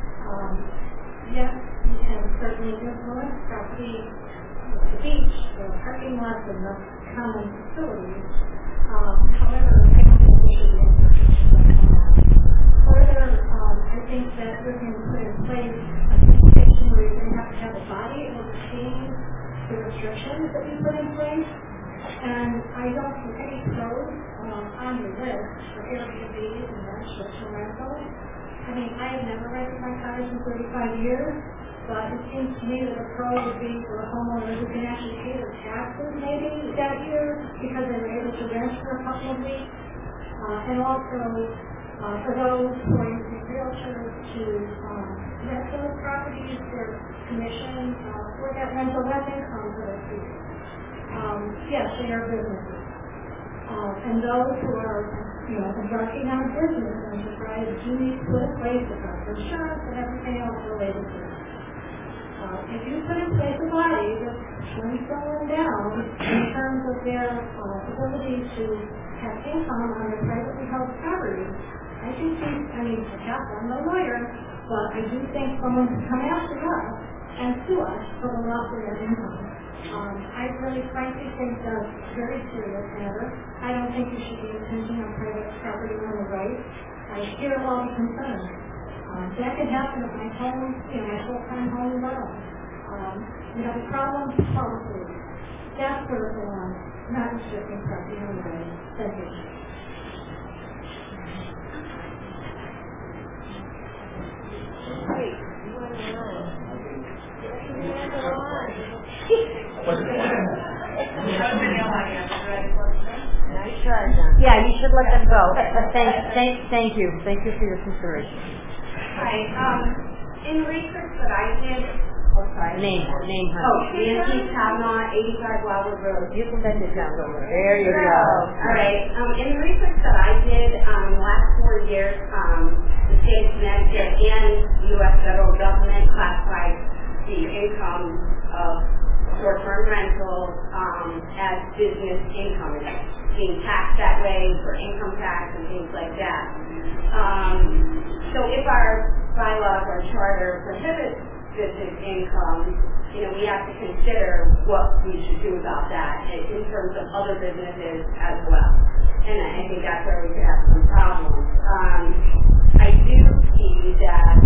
Yes, you can certainly influence property, the beach, the parking lots, and the common facilities. However, I don't think we should be in restrictions on that. Further, I think that we can put in place a situation where you're going to have a body overseeing the restrictions that we put in place. And I don't see any pros on your list for Airbnbs and then short-term rentals. I mean, I have never rented my cottage in 35 years, but it seems to me that a pro would be for a homeowner who can actually pay their taxes maybe that year because they were able to rent for a couple of weeks. And also for those who are using realtors to rent those properties, their commission for that rental rent income for those people. Yes, they are businesses. And those who are, embarking on a business enterprise do need to put in place the proper insurance and everything else related to it. If you put in place a body that turns someone down in terms of their ability to have income on their privately held property, I can see, perhaps I'm no lawyer, but I do think someone can come after us and sue us for the loss of their income. I really frankly think that's a very serious matter. I don't think you should be infringing on private property owner rights. I share a lot of concerns. That could happen if my home, my full-time home is out. The problem is policy. That's where it belongs, not restricting property owner rights. Thank you. Yeah, you should let them go. Thank you. Thank you for your consideration. Hi. In research that I did, Name, honey. Nancy Kavanaugh, 85 Wildwood Road. You can bend it down over there. You go. All right. In the research that I did in the last 4 years, the state of Connecticut and the U.S. federal government classified the income of short-term rentals as business income. being taxed that way for income tax and things like that. So if our bylaws or charter prohibits business income, we have to consider what we should do about that in terms of other businesses as well. And I think that's where we could have some problems. I do see that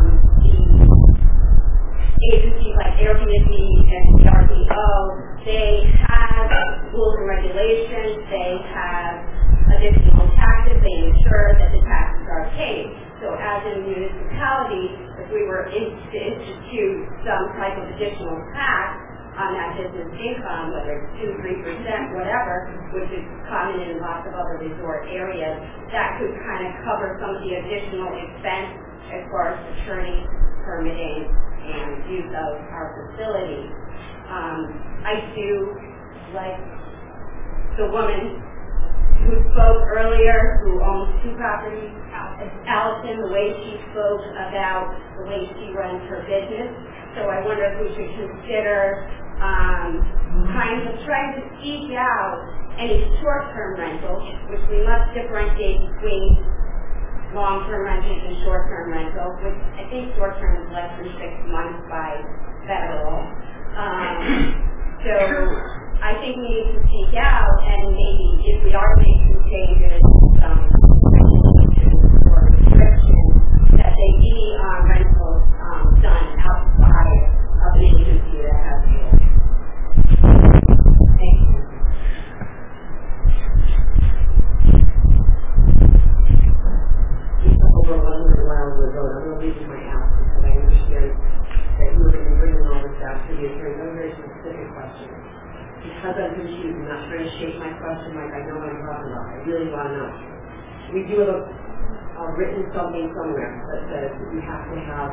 the agencies like Airbnb and VRBO, they have rules and regulations, they have additional taxes, they ensure that the taxes are paid. So as a municipality, if we were to institute some type of additional tax on that business income, whether it's 2, 3%, whatever, which is common in lots of other resort areas, that could kind of cover some of the additional expense as far as attorney permitting and use of our facility. I do like the woman who spoke earlier, who owns 2 properties, Allison, the way she spoke about the way she runs her business. So I wonder if we should consider trying to seek out any short-term rentals, which we must differentiate between long-term rentals and short-term rentals, which I think short-term is less than 6 months by federal. So I think we need to seek out, and maybe if we are making changes, regulations or restrictions, that they be rentals done outside of an agency that has rules. Thank you. Over 100 miles of the road. I'm going to leave my house because I understand that you were going to be bringing all this out to the attorney. One very specific question. Because I'm confused, I'm not trying to shape my question like I know what I'm talking about. I really want to know. We do have a written something somewhere that says that you have to have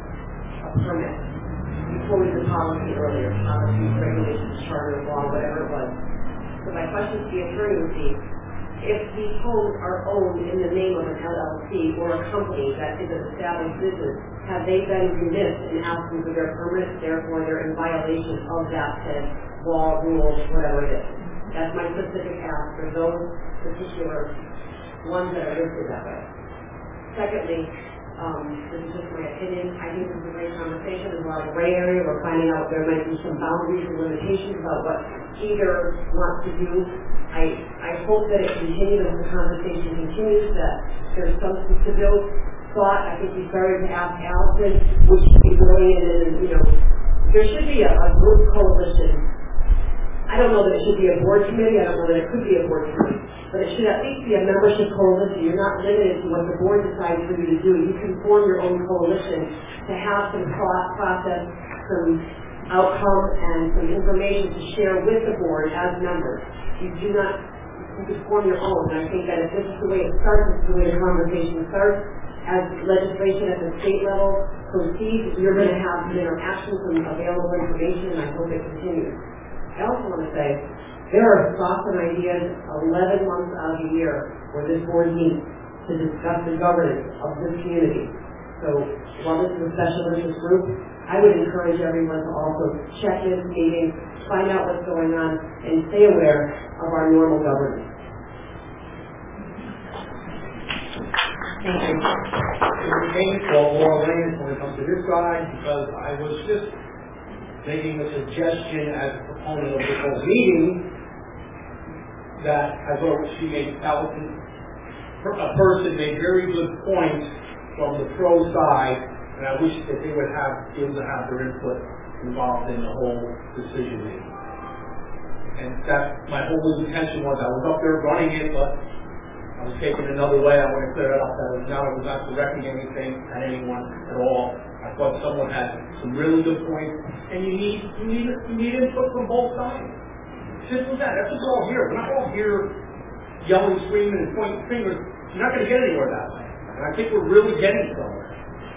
a permit. You quoted the policy earlier, policy, regulations, charter, law, whatever it was. So my question to the attorney would be, if these homes are owned in the name of an LLC or a company that is an established business, have they been remiss in asking for their permits, therefore they're in violation of that said law, rules, whatever it is? That's my specific ask for those particular ones that are listed that way. Secondly, this is just my opinion, I think this is a great conversation. There's a lot of gray area. We're finding out there might be some boundaries and limitations about what either wants to do. I hope that it continues, as the conversation continues, that there's some stability thought. I think we started to ask Allison, which should be brilliant, and there should be a group coalition. I don't know that it should be a board committee. I don't know that it could be a board committee. But it should at least be a membership coalition. You're not limited to what the board decides for you to do. You can form your own coalition to have some thought process, some outcome, and some information to share with the board as members. You can form your own. And I think that if this is the way it starts, this is the way the conversation starts. As legislation at the state level proceeds, you're going to have some interaction, some available information, and I hope it continues. I also want to say, there are thoughts and ideas 11 months out of the year where this board meets to discuss the governance of this community. So while this is a special interest group, I would encourage everyone to also check in meetings, find out what's going on, and stay aware of our normal governance. Thank you. Well, more Lane when it comes to this side, because I was just making a suggestion as a proponent of this whole meeting that I thought she made, a person made very good points from the pro side, and I wish that they would be able to have their input involved in the whole decision making. And that's my whole intention was. I was up there running it, but I was taking another way. I want to clear it up. That I was not directing anything at anyone at all. I thought someone had some really good points, and you need input from both sides. Simple as that. That's what we're all here. We're not all here yelling, screaming, and pointing fingers. You're not going to get anywhere that way. And I think we're really getting somewhere.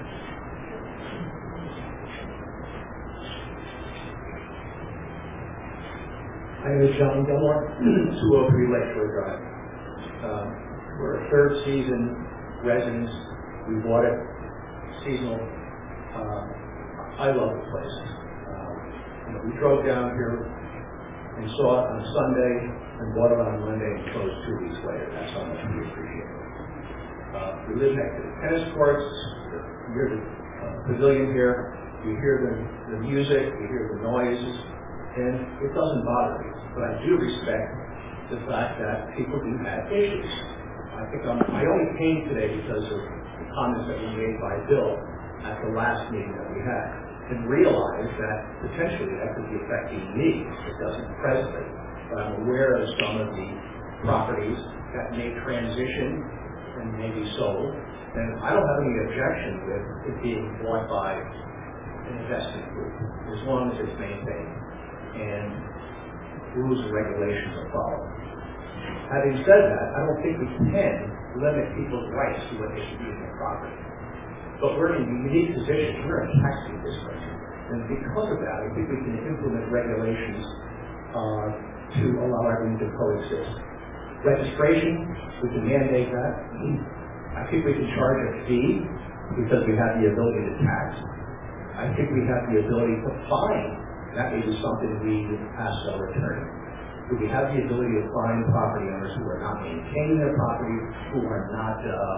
My name is John Gilmore, 203 Lakeshore Drive. We're a third season residents. We bought it seasonal. I love the place. We drove down here and saw it on Sunday and bought it on Monday and closed 2 weeks later. That's how much we appreciate it. We live next to the tennis courts. You hear the pavilion here. You hear the music. You hear the noises. And it doesn't bother me. But I do respect the fact that people do have issues. I think I only came today because of the comments that were made by Bill at the last meeting that we had, and realized that potentially that could be affecting me. It doesn't presently, but I'm aware of some of the properties that may transition and may be sold, and I don't have any objection with it being bought by an investment group, as long as it's maintained and rules and regulations are followed. Having said that, I don't think we can limit people's rights to what they should do in their property. But we're in a unique position. We're a taxing district. And because of that, I think we can implement regulations to allow everything to coexist. Registration, we can mandate that. I think we can charge a fee because we have the ability to tax. I think we have the ability to fine. That may be something we ask our attorney. Do we have the ability to fine property owners who are not maintaining their property, who are not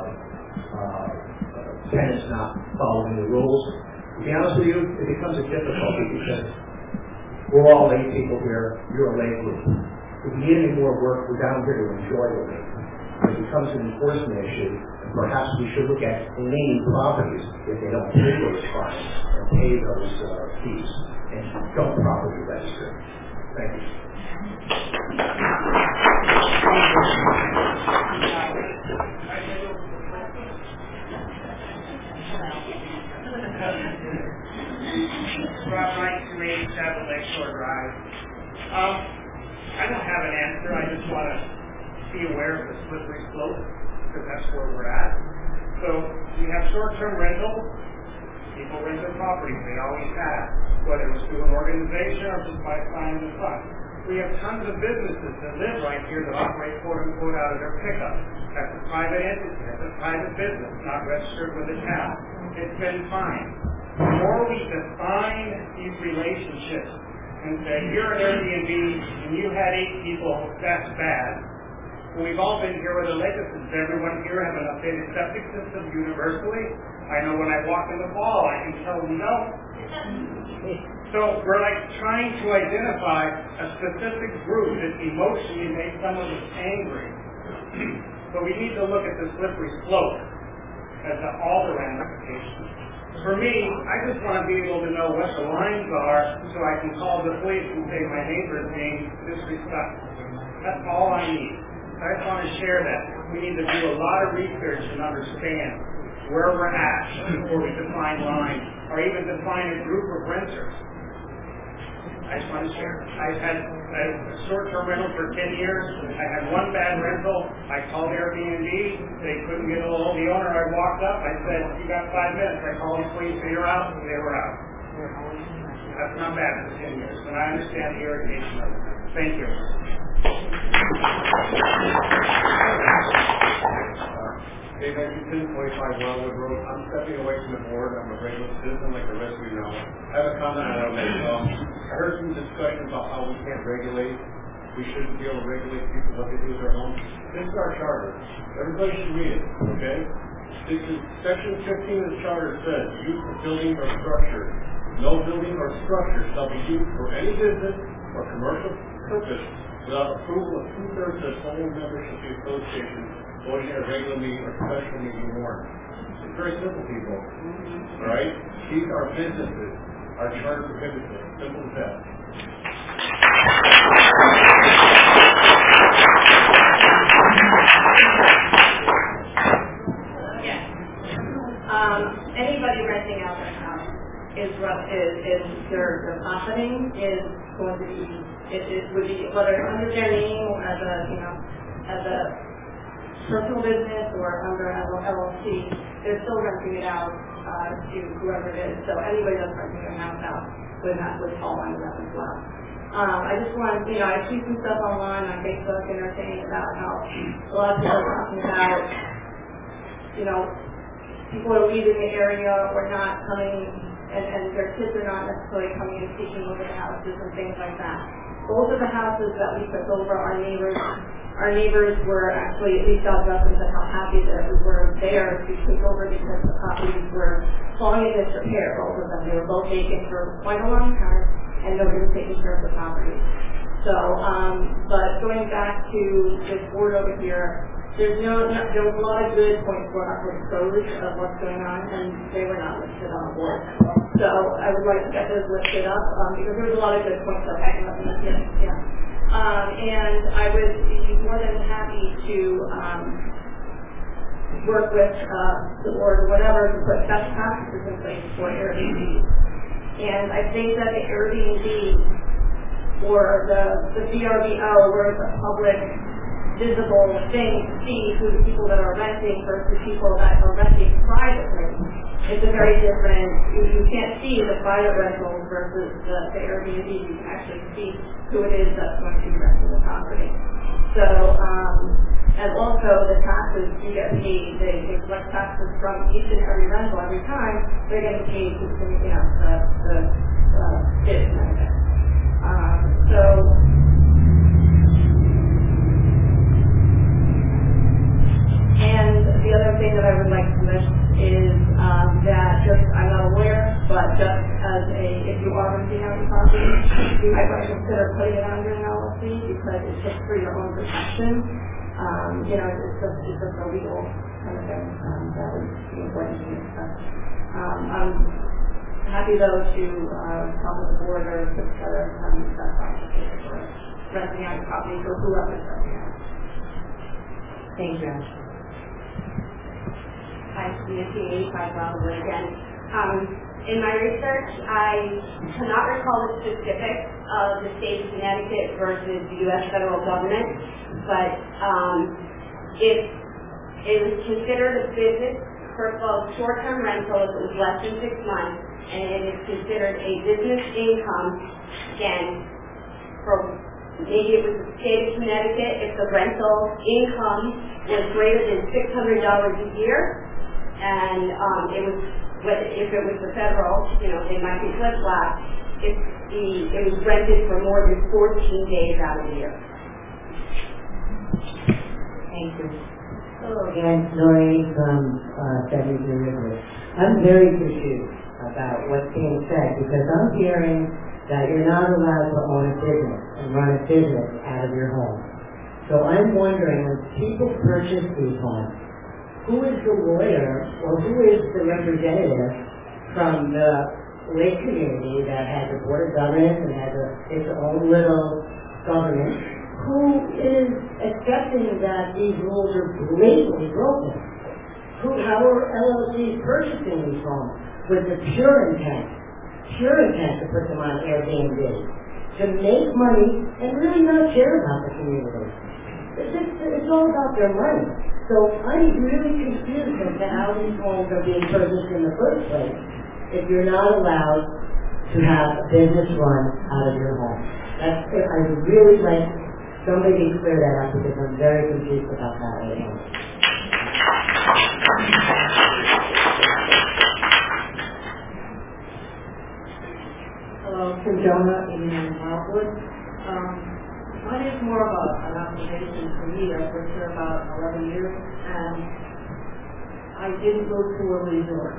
tenants not following the rules? To be honest with you, it becomes a difficulty because we're all lay people here. You're a lay group. If we need any more work, we're down here to enjoy the lay. It becomes an enforcement issue, and perhaps we should look at lien properties if they don't pay those fines or pay those fees and don't properly register. Thank you. Rob Wright, 287 Lakeshore Drive. I don't have an answer. I just want to be aware of the slippery slope, because that's where we're at. So we have short-term rental. People rent their properties. They always have, whether it was through an organization or just by signing the fund. We have tons of businesses that live right here that operate, quote-unquote, out of their pickup. That's a private entity. That's a private business, not registered with the town. It's been fine. The more we define these relationships and say, you're an Airbnb and you had 8 people, that's bad. Well, we've all been here with the latest. Does everyone here have an updated septic system universally? I know when I walk in the mall, I can tell them no. So we're like trying to identify a specific group that emotionally makes some of us angry. But we need to look at the slippery slope as to all the ramifications. For me, I just want to be able to know what the lines are so I can call the police and say my neighbor is being disrespectful. That's all I need. I just want to share that. We need to do a lot of research and understand where we're at before we define lines or even define a group of renters. I just want to share. I've had a short-term rental for 10 years. I had one bad rental. I called Airbnb. They couldn't get a hold of the owner. I walked up. I said, you got 5 minutes. I called the police. You're out. And they were out. That's not bad for 10 years. And I understand the irritation of it. Thank you. Dave Edgerton, 25 Wildwood Road. I'm stepping away from the board. I'm a regular citizen like the rest of you know. I have a comment I want to make. I heard some discussion about how we can't regulate. We shouldn't be able to regulate people what they do with their homes. This is our charter. Everybody should read it, okay? This is section 15 of the charter says, use of building or structure. No building or structure shall be used for any business or commercial purpose without approval of 2/3 of the total membership of the association voting at a regular meeting or special meeting warrant. It's very simple, people. All right? These are businesses. Our charter prohibits it. Simple as that. Yes. Anybody renting out their house is their profiting is going to be it would be whether under their name or as a personal business or under an LLC, they're still renting it out to whoever it is. So anybody that's renting their house out would fall under that as well. I just want, I see some stuff online on Facebook and they're saying about how a lot of people are talking about, people are leaving the area or not coming, and their kids are not necessarily coming and taking over the houses and things like that. Both of the houses that we took over, our neighbors were actually, at least out reference of how happy that we were there to take over because the properties were falling in disrepair, both of them. They were both vacant for quite a long time, and nobody was taking care of the property. So, but going back to this board over here, there was a lot of good points brought up with pros of what's going on, and they were not listed on the board. So I would like to get those listed up, because there was a lot of good points that I can recommend. And I would be more than happy to work with the board or whatever to put best practices in place for Airbnb. And I think that the Airbnb or the VRBO, where it's a public, visible thing to see who the people that are renting versus people that are renting privately, it's a very different, you can't see the private rentals versus the Airbnb. You can actually see who it is that's going to be renting the property. So, and also the taxes you get paid, they collect taxes from each and every rental every time. They're getting paid to the state benefit. And the other thing that I would like to mention is that I'm not a lawyer, but just as if you are renting out your property, you might want to consider putting it under an LLC because it's just for your own protection. It's just a legal kind of thing that would be important to discuss. I'm happy though to talk with the board or put together some best practices for renting out your property for whoever's renting out. Thank you. Hi, Nancy 85 Robinwood again. In my research, I cannot recall the specifics of the state of Connecticut versus the U.S. federal government, but if it was considered a business, first of all, short-term rental if it was less than 6 months, and it is considered a business income, again, for maybe it was the state of Connecticut, if the rental income was greater than $600 a year, and if it was the federal, they might be flip-flopped, if it was rented for more than 14 days out of the year. Thank you. Hello again, Noreen from 73 Rivers. I'm very confused about what's being said because I'm hearing that you're not allowed to own a business and run a business out of your home. So I'm wondering, when people purchase these homes, who is the lawyer or who is the representative from the lake community that has a board of governance and has its own little government, who is accepting that these rules are blatantly broken? How are LLCs purchasing these homes with the pure intent to put them on Airbnb, to make money and really not care about the community? It's all about their money. So I'm really confused as to how these homes are being purchased in the first place if you're not allowed to have a business run out of your home. I would really like somebody to clear that up because I'm very confused about that right now. Hello, Kim Jonah, 89 Wildwood. Mine is more of an observation for me. I've worked here about 11 years, and I didn't move to a resort.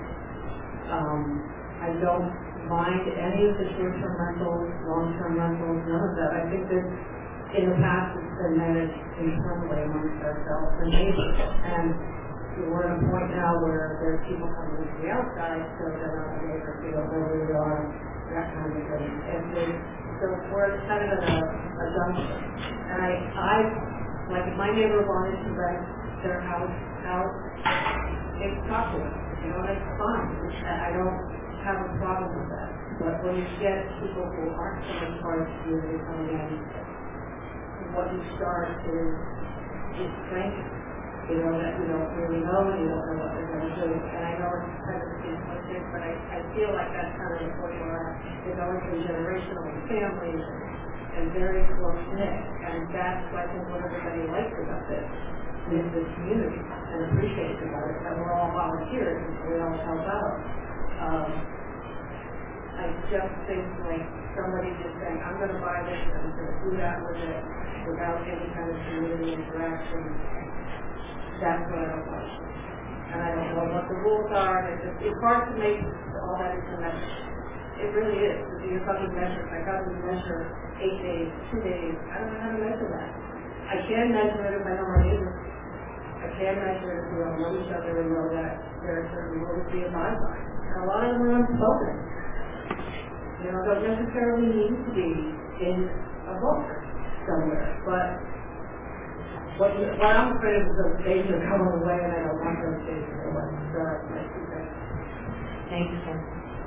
I don't mind any of the short-term rentals, long-term rentals, none of that. I think that in the past it's been managed internally amongst ourselves and neighbors. And we're at a point now where there's people coming from the outside, so they're not a neighbor, we don't know who we are, that kind of thing. So we're kind of at a juncture. And I like if my neighbor wanted to rent their house out, they could talk to us. That's fine. I don't have a problem with that. But when you get people who aren't so much part of the community coming in, what you start is strangers. That you don't really know and you don't know what they're going to do. And I know it's kind of simplistic, but I feel like that's kind of the point where they're going through generational families and very close-knit. And that's, I think, what everybody likes about this community and appreciates about it, that we're all volunteers and we all help out. I just think like somebody just saying, I'm going to buy this and I'm going to do that with it without any kind of community interaction, that's what I don't want. And I don't know what the rules are, and it's hard to make all that into measure. It really is. If you're talking measures, I got to measure 8 days, 2 days. I don't know how to measure that. I can measure it if I know my neighbors. I can measure it if we all know each other and know that there are certain rules we abide by. And a lot of them are unspoken. You know, don't necessarily need to be in a book somewhere. But what I'm afraid of is those days are coming away, and I don't want those days to go away. So that's my 2 things. Thank you, sir.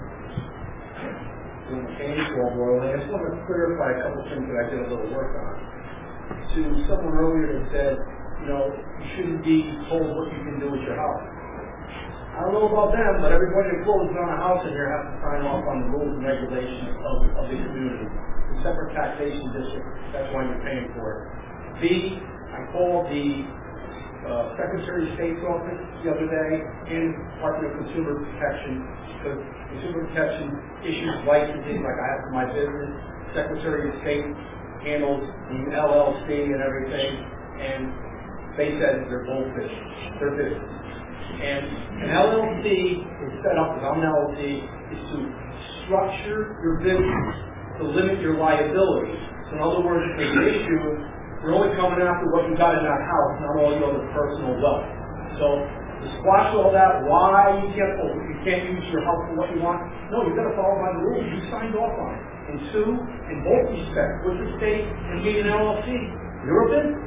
James Walbroil, I just want to clarify a couple things that I did a little work on. To someone earlier that said, you know, you shouldn't be told what you can do with your house. I don't know about them, but everybody that closes on a house in here has to sign off on the rules and regulations of the community. The separate taxation district, that's why you're paying for it. B, I called the Secretary of State's office the other day in Department of Consumer Protection, because Consumer Protection issues licensing like I have for my business. Secretary of State handles the LLC and everything, and they said they're bullshit. They're business. And an LLC is set up, because I'm an LLC, is to structure your business to limit your liability. So in other words, if there's an issue, we're only coming after what you got in that house, not all your other personal wealth. So to squash all that, why you can't use your house for what you want? No, you've got to follow by the rules. You signed off on it. And two, in both respects, with the state and being an LLC, you're a business.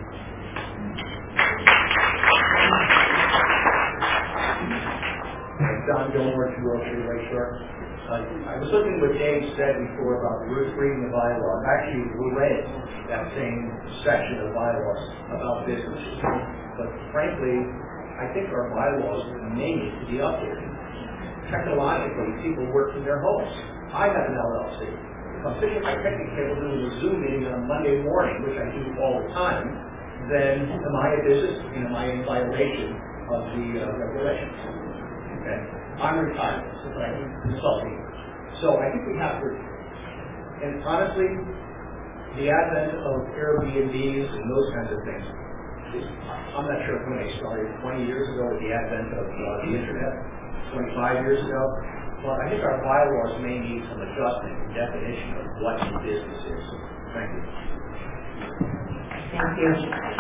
Don Gilmore, 203 Lakeshore. I was looking at what Dave said before about reading the bylaws. Actually, we read that same section of bylaws about businesses. But frankly, I think our bylaws may need to be updated. Technologically, people work from their homes. I have an LLC. If I'm sitting at my picnic table doing a Zoom meeting on a Monday morning, which I do all the time, then am I a business and am I in violation of the regulations? Okay. I'm retired, so I'm consulting. So I think we have to, and honestly, the advent of Airbnbs and those kinds of things, I'm not sure when they started, 20 years ago with the advent of the internet, 25 years ago, but I think our bylaws may need some adjustment and definition of what a business is. Thank you. Thank you.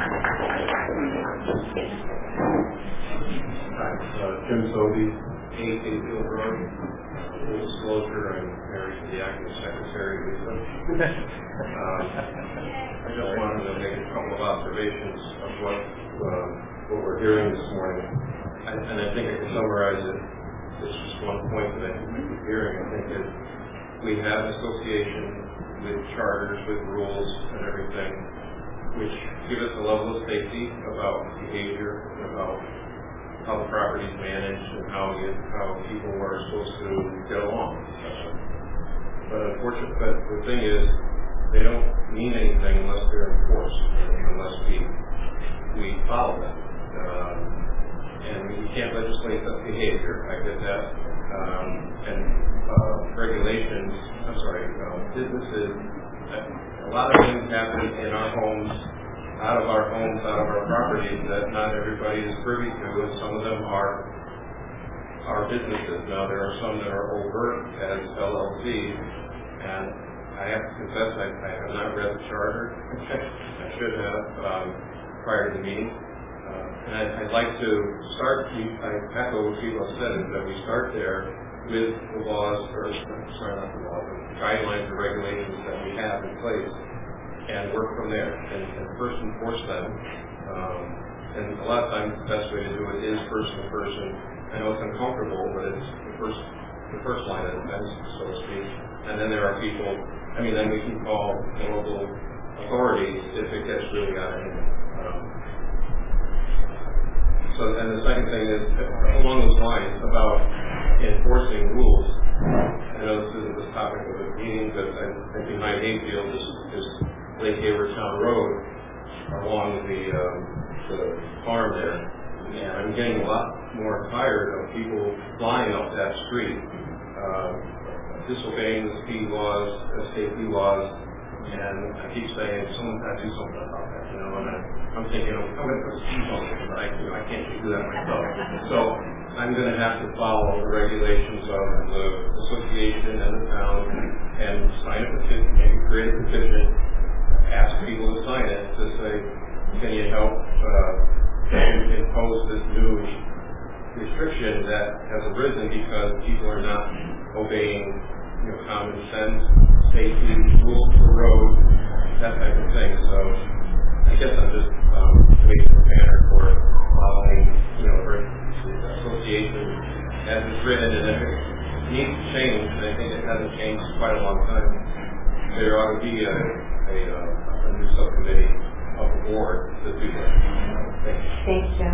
Hi, Jim Sobey, 8 Field Road. Full disclosure, I'm married to the acting secretary, Lisa. I just wanted to make a couple of observations of what we're hearing this morning. And I think I can summarize it. This is one point that I think we keep hearing. I think that we have an association with charters, with rules and everything, which give us a level of safety about behavior and about how the property is managed and how people are supposed to get along. But unfortunately, the thing is, they don't mean anything unless they're enforced, unless we follow them. And we can't legislate that behavior. I get that. Regulations. Businesses. A lot of things happen in our homes. Out of our homes, out of our properties that not everybody is privy to, and some of them are our businesses. Now, there are some that are overt as LLCs, and I have to confess I have not read the charter. I should have prior to the meeting. And I'd like to start, I echo what people have said, is that we start there with the laws, or not the laws, but guidelines or regulations that we have in place, and work from there, and first enforce them. And a lot of times the best way to do it is person to person. I know it's uncomfortable, but it's the first line of defense, so to speak. And then there are people, then we can call the local authorities if it gets really out of hand. And the second thing is, along those lines, about enforcing rules. I know this isn't the topic of the meeting, but I think my Hayfield is Lake Havertown Road along the farm there. And I'm getting a lot more tired of people flying up that street. disobeying the speed laws, safety laws, and I keep saying someone's got to do something about that, you know, and I'm thinking, I'm going to put a speed bump, but I can't do that myself. So I'm going to have to follow the regulations of the association and the town and sign a petition, maybe create a petition, ask people to sign it to say, can you help impose this new restriction that has arisen because people are not obeying, you know, common sense, safety, rules for road, that type of thing. So I guess I'm just waiting for Banner for following, you know, the association as it's written, and if it needs to change, and I think it hasn't changed in quite a long time, there ought to be a new subcommittee of the board to do that. Thanks, Jim.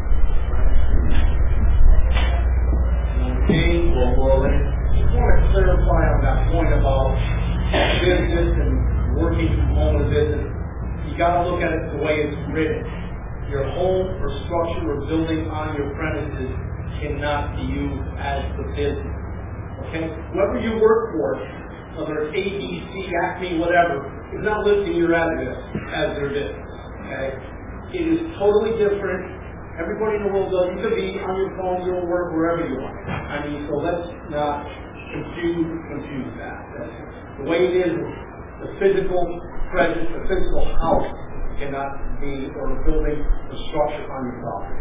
James Lowell, I just want to clarify on that point about business and working from home and business. You got to look at it the way it's written. Your home or structure or building on your premises cannot be used as the business. Okay? Whoever you work for, whether it's ABC, Acme, whatever, is not listing your address as their business. Okay? It is totally different. Everybody in the world does. You could be on your phone, your work, wherever you are. I mean, so let's not confuse that. That's the way it is. The physical presence, the physical house cannot be, or a building or structure on your property.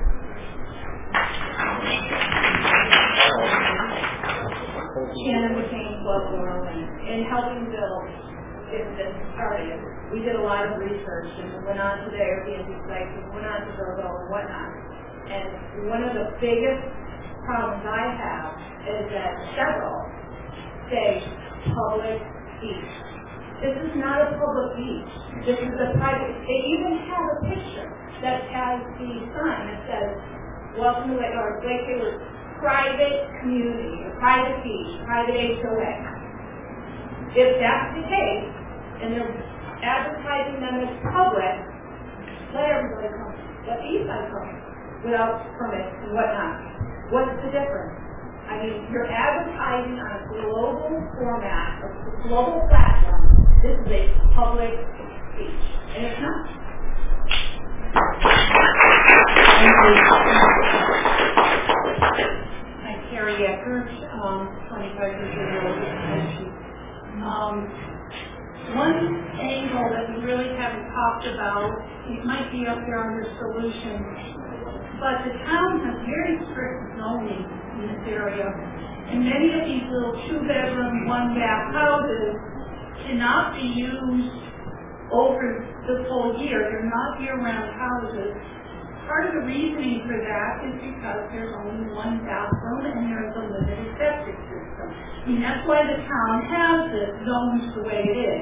Shannon McCain, Club Laurel, in helping Bill get this started, we did a lot of research and we went on to the Airbnb sites and went on to Vrbo and whatnot. And one of the biggest problems I have is that several say public beach. This is not a public beach. This is a private. They even have a picture that has the sign that says, "Welcome to Lake Taylor's private community, a private beach, private HOA." If that's the case, and they're advertising them as public, let everybody come. Let the east side come without permits and whatnot. What's the difference? I mean, you're advertising on a global format, a global platform. This is a public beach, and it's not. I'm Carrie Eckert, 25 years old. One angle that we really haven't talked about, it might be up there under solutions, but the town has very strict zoning in this area, and many of these little 2-bedroom, 1-bath houses cannot be used over the full year. They're not year-round houses. Part of the reasoning for that is because there's only one bathroom and there's a limited septic system. I mean, that's why the town has this zoned the way it is.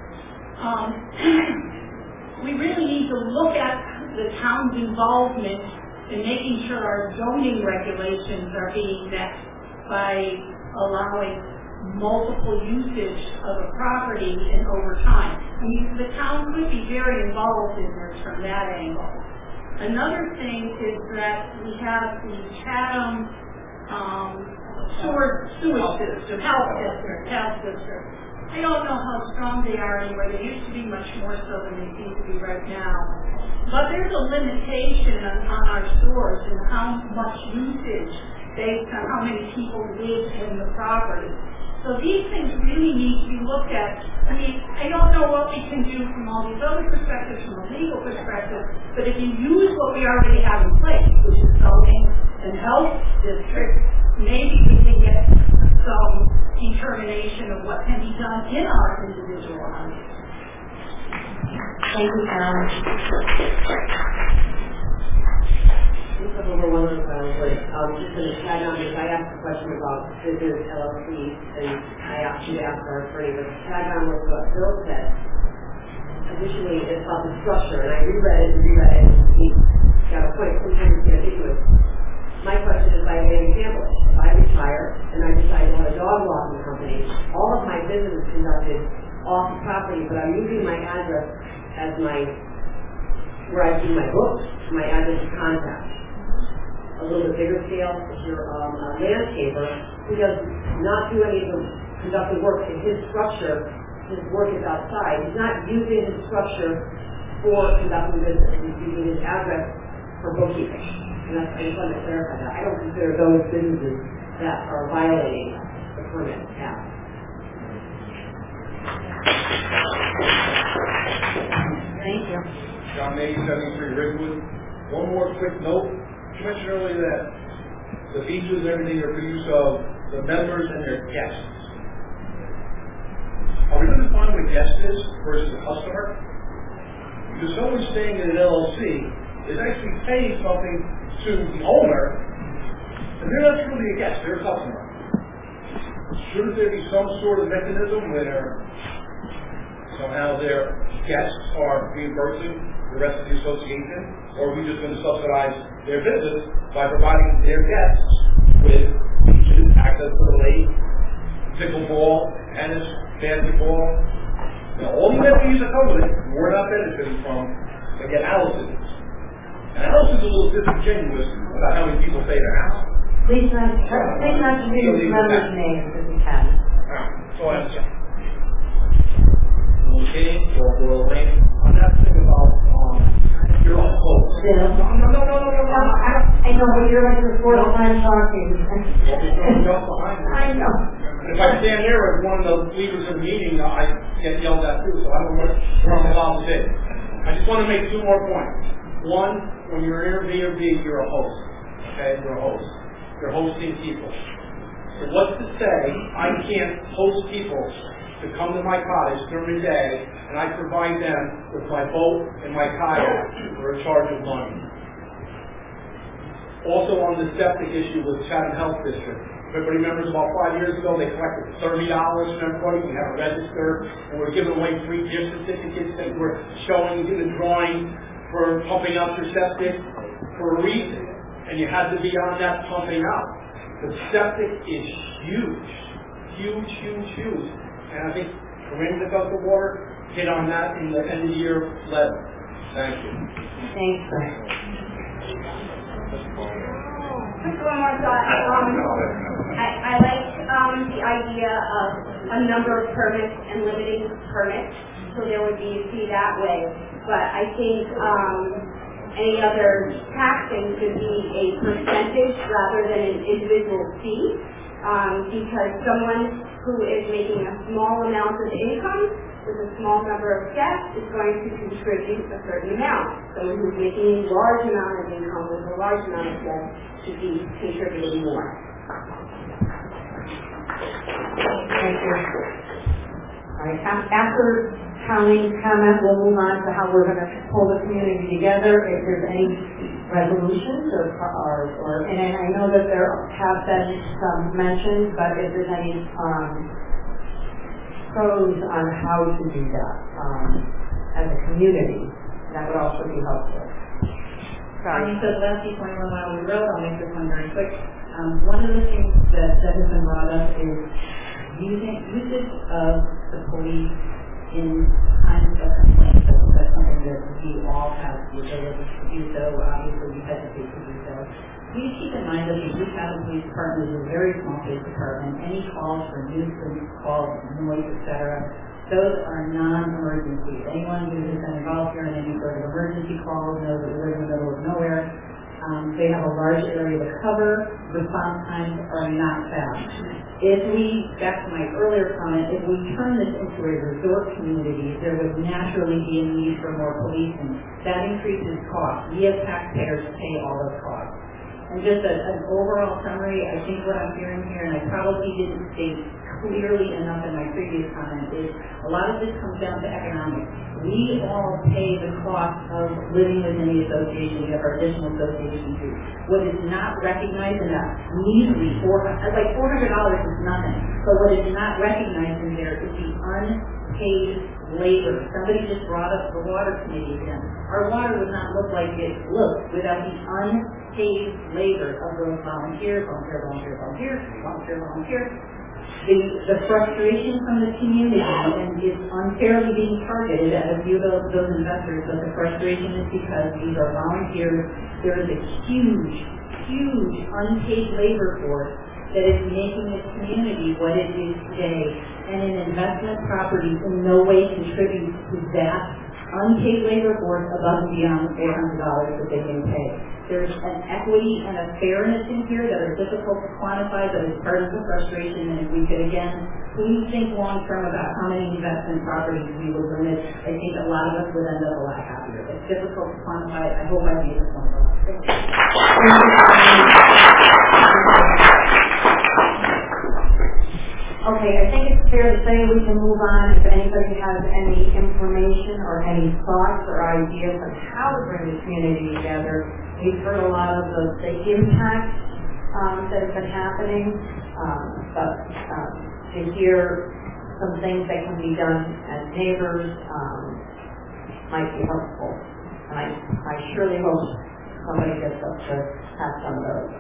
We really need to look at the town's involvement in making sure our zoning regulations are being met by allowing multiple usage of a property and over time. I mean, the town could be very involved in this from that angle. Another thing is that we have the Chatham sewage system, health district. I don't know how strong they are anymore. They used to be much more so than they seem to be right now. But there's a limitation on our stores and how much usage based on how many people live in the property. So these things really need to be looked at. I mean, I don't know what we can do from all these other perspectives, from a legal perspective, but if you use what we already have in place, which is zoning and health districts, maybe we can get some determination of what can be done in our individual houses. Thank you, Karen. This is over one of the but just going to tag on because I asked a question about business LLCs, and I actually asked our attorney, but tag on with what Bill said. Additionally, it's about the structure, and I reread it, and he got a point. Sometimes it's ridiculous. My question is, by way of example, if I retire and I decide to have a dog walking company, all of my business is conducted off the property, but I'm using my address as where I do my books, my address of contact. A little bit bigger scale, if you're a landscaper who does not do any of the conducting work in his structure. His work is outside. He's not using his structure for conducting business. He's using his address for bookkeeping. And I just want to clarify that. I don't consider those businesses that are violating the permit act. Thank you. John May, 73 Ridgewood. One more quick note. You mentioned earlier that the beaches and everything are for use of the members and their guests. Are we going to find what a guest is versus a customer? Because someone staying in an LLC is actually paying something to the owner, and they're not truly a guest, they're a customer. Shouldn't there be some sort of mechanism where somehow their guests are reimbursing the rest of the association, or are we just going to subsidize their business by providing their guests with beaches, access to the lake, pickleball, tennis, basketball? Now, all the entities are covered, we're not benefiting from, but yet Allison is. And Allison's a little disingenuous about how many people stay in their house. Please not to use members' names if you can. So I'm saying. Okay, or Elaine, on that thing about your own clothes. No. I know, but you're like the fourth time talking. I know. If I stand there as one of the leaders of the meeting, I get yelled at too, so I don't know where I'm allowed to sit. I just want to make two more points. One, when you're in Airbnb, you're a host. Okay, you're a host. You're hosting people. So what's to say I can't host people to come to my cottage during the day, and I provide them with my boat and my kayak for a charge of money? Also on the septic issue with Chatham Health District. Everybody remembers about 5 years ago, they collected $30 from everybody. We have a register, and we're giving away free gift certificates that we're showing in the drawing for pumping out your septic for a reason. And you had to be on that pumping out. The septic is huge. Huge, huge, huge. And I think Corinne that does the water hit on that in the end of the year letter. Thank you. Thanks, sir. Just one more thought. I like the idea of a number of permits and limiting permits, so there would be a fee that way. But I think any other taxing should be a percentage rather than an individual fee, because someone who is making a small amount of income with a small number of guests is going to contribute a certain amount. Someone who's making a large amount of income with a large amount of guests should be contributing more. Thank you. All right, after Colleen's comment, we'll move on to how we're going to pull the community together. If there's any resolutions and I know that there have been some mentions, but if there's any pros on how to do that as a community, that would also be helpful. Sorry. So the last key point while we wrote, I'll make this one very quick. One of the things that has been brought up is usage of the police in times of complaint. So that's something that we all have the ability to do so. Obviously, we hesitate to do so. Please keep in mind that the Blue County Police Department is a very small police department. Any calls for nuisance, calls, noise, etc., those are non-emergency. Anyone who has been involved here in any sort of emergency calls knows that we're in the middle of nowhere. They have a large area to cover. Response times are not fast. If we, back to my earlier comment, if we turn this into a resort community, there would naturally be a need for more policing. That increases costs. We as taxpayers pay all those costs. And just an overall summary, I think what I'm hearing here, and I probably didn't state clearly enough in my previous comment, is a lot of this comes down to economics. We all pay the cost of living within the association. We have our additional association fees. What is not recognized in that measly $400 is nothing. But what is not recognized in there is the unpaid labor. Somebody just brought up the water committee again. Our water would not look like it looks without the unpaid labor of those volunteers. The frustration from the community, and it's unfairly being targeted at a few of those investors, but the frustration is because these are volunteers. There is a huge unpaid labor force that is making this community what it is today, and an investment property in no way contributes to that unpaid labor force above and beyond the $400 that they can pay. There's an equity and a fairness in here that are difficult to quantify, but is part of the frustration. And if we could, again, please think long-term about how many investment properties we will limit, I think a lot of us would end up a lot happier. It's difficult to quantify. I hope I made this one up. Okay, I think it's fair to say we can move on. If anybody has any information or any thoughts or ideas on how to bring the community together, we've heard a lot of the impacts that have been happening, but to hear some things that can be done as neighbors might be helpful. And I surely hope somebody gets up to have some of those.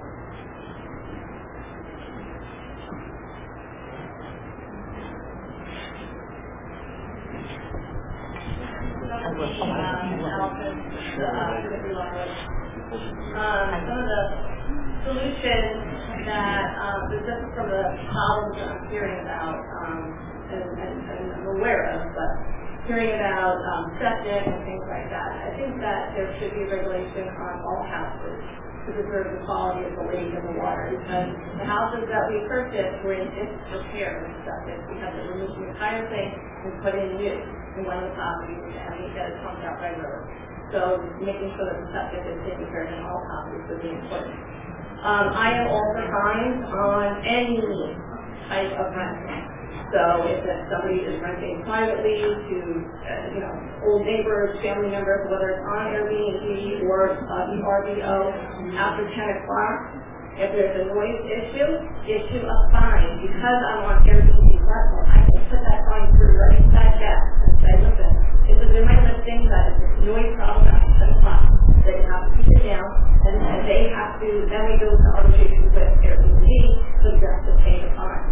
Some of the solutions that, just from the problems that I'm hearing about and I'm aware of, but hearing about septic and things like that, I think that there should be regulation on all houses to preserve the quality of the lake and the water, because the houses that we purchased were in disrepair with septic because they removed the entire thing and put in new in one of the properties, and we get it pumped out regularly. So making sure that the septic is taken care of in all properties would be important. I am also behind on any type of renting. So if somebody is renting privately to, old neighbors, family members, whether it's on Airbnb or VRBO, after 10 o'clock, if there's a noise issue a fine. Because I'm on Airbnb rental, I can put that fine through right inside that and say, listen, it's in my listing that it's a noise problem after 10 o'clock. They have to keep it down, and they have to, then we go to arbitration with Airbnb, so we have to pay the fine.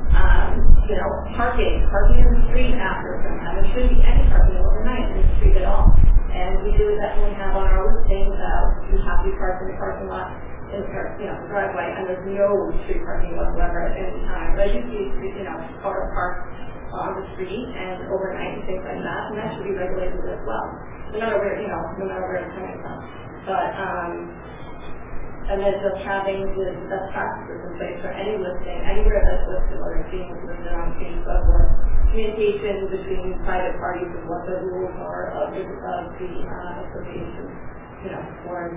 Parking in the street after sometime. There shouldn't be any parking overnight in the street at all. And we do definitely have on our listing that you have to be parked in the parking lot, in the driveway, and there's no street parking whatsoever at any time. But I do see, cars parked on the street and overnight and things like that, and that should be regulated as well. No matter where it's coming from. But, and then just having the best practices in place for any listing, anywhere that's listed, whether it's being listed on Facebook or communication between private parties of what the rules are of the association, for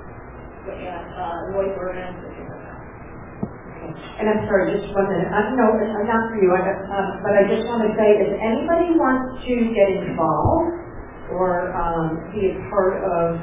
noise ordinance and things like that. And I'm sorry, just one minute. No, not for you, but I just want to say, if anybody wants to get involved or be a part of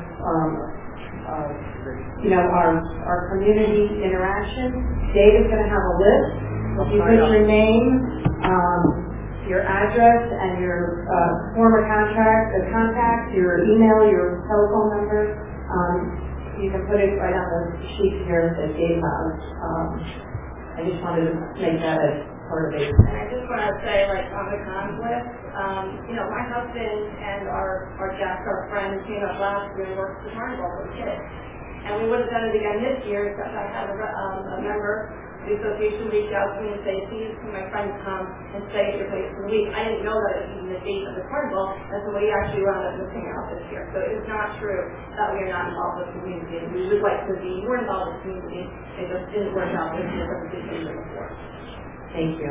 our community interaction, Dave is going to have a list. If you put your name, your address, and your former contact, your email, your telephone number, you can put it right on the sheet here that Dave has. I just wanted to make that as part of it. And I just want to say, on the cons list, my husband and our Jack, our friend, came up last year and worked the carnival with kids. And we would have done it again this year, except I had a member of the association reach out to me and say, please, can my friend come and stay at your place for a week? I didn't know that it was even the date of the carnival, and so we actually wound up missing out this year. So it is not true that we are not involved with the community. We would like to be more involved with the community. It just didn't work out this year, but we did the year before. Thank you.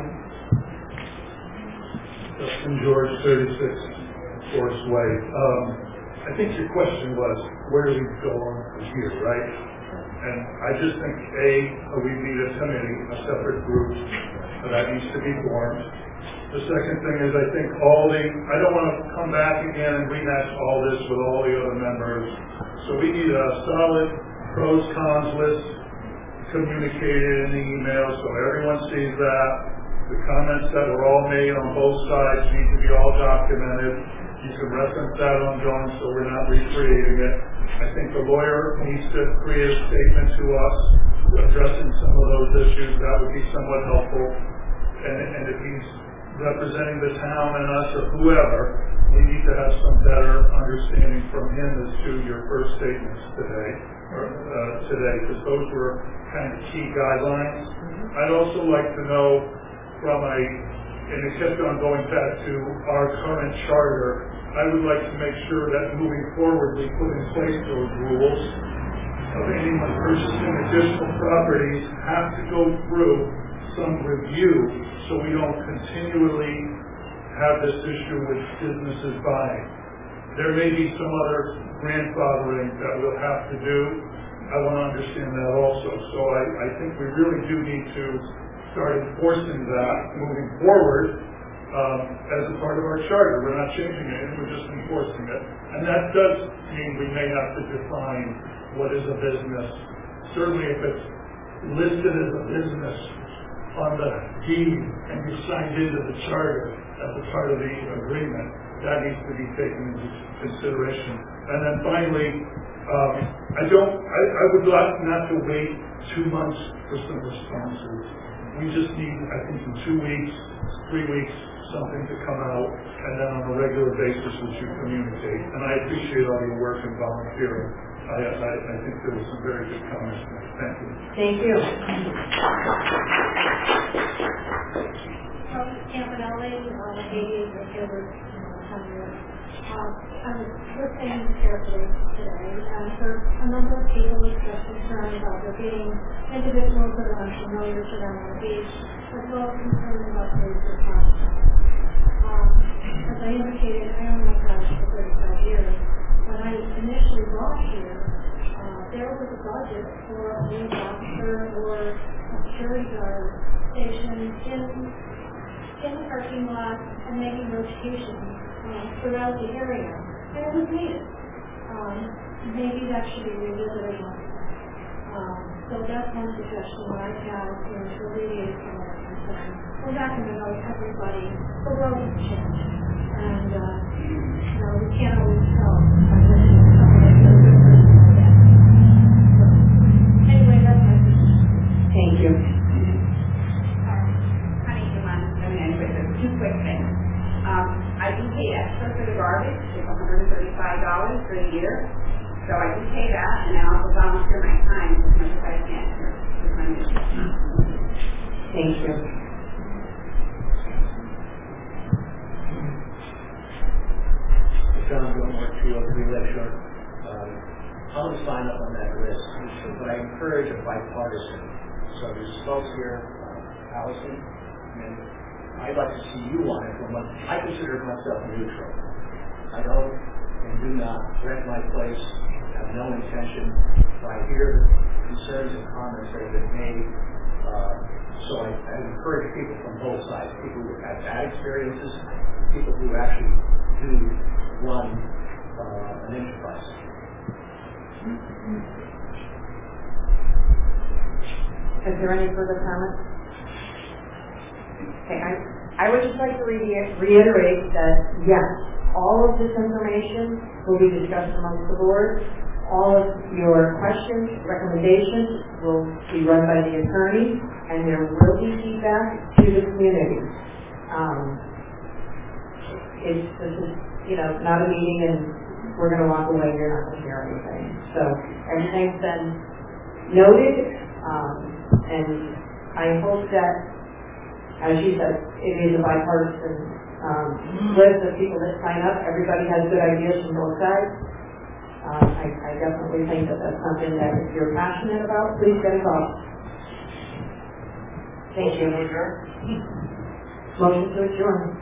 Justin George, 36 Forest Way. I think your question was, where do we go on from here, right? And I just think, we need a committee, a separate group, that needs to be formed. The second thing is, I think I don't want to come back again and rehash all this with all the other members. So we need a solid pros, cons list communicated in the email so everyone sees that. The comments that were all made on both sides need to be all documented. You can reference that ongoing so we're not recreating it. I think the lawyer needs to create a statement to us addressing some of those issues. That would be somewhat helpful. And if he's representing the town and us or whoever, we need to have some better understanding from him as to your first statements today, because those were kind of key guidelines. I'd also like to know and it kept on going back to our current charter, I would like to make sure that moving forward we put in place those rules of anyone purchasing additional properties have to go through some review so we don't continually have this issue with businesses buying. There may be some other grandfathering that we'll have to do. I want to understand that also. So I think we really do need to start enforcing that moving forward as a part of our charter. We're not changing it, we're just enforcing it. And that does mean we may have to define what is a business. Certainly if it's listed as a business on the deed and you signed into the charter as a part of the agreement, that needs to be taken into consideration. And then finally, I would like not to wait 2 months for some responses. We just need, I think, in 2 weeks, 3 weeks, something to come out, and then on a regular basis we should communicate. And I appreciate all your work and volunteering. I think there was some very good comments. Thank you. Thank you. Campanelli, Haiti, Gilbert, I was listening carefully today and heard a number of people express concern about there being individuals that are unfamiliar to them on the beach, as well as concern about police response. As I indicated, I own my house for 35 years. When I initially brought here, there was a budget for a police officer or a security guard station in the parking lot and making rotations throughout the area. And it was needed. Maybe that should be revisited. So that's one suggestion that I have to alleviate some of the concern. We're not going to know everybody. The world has changed. And, we can't always tell by listening to somebody else. Anyway, that's my suggestion. Thank you. Two quick things. I do pay extra for the garbage. It's $135 for a year. So I do pay that, and I also volunteer my time as much as I can for my mission. Thank you. John Gilmore, 303 Lakeshore. I'm going to sign up on that list, but I encourage a bipartisan. So there's folks here, Allison, and I'd like to see you on it from what I consider myself neutral. I don't and do not rent my place, have no intention, but I hear the concerns and comments that have been made. So I encourage people from both sides, people who have had bad experiences, people who actually do run an enterprise. Is there any further comments? Okay, I would just like to reiterate that, yes, all of this information will be discussed amongst the board. All of your questions, recommendations will be run by the attorney, and there will be feedback to the community. This is, not a meeting and we're going to walk away and you're not going to hear anything. So everything's been noted, and I hope that, as you said, it is a bipartisan list of people that sign up. Everybody has good ideas from both sides. I definitely think that that's something that if you're passionate about, please get involved. Thank you. Motion to adjourn.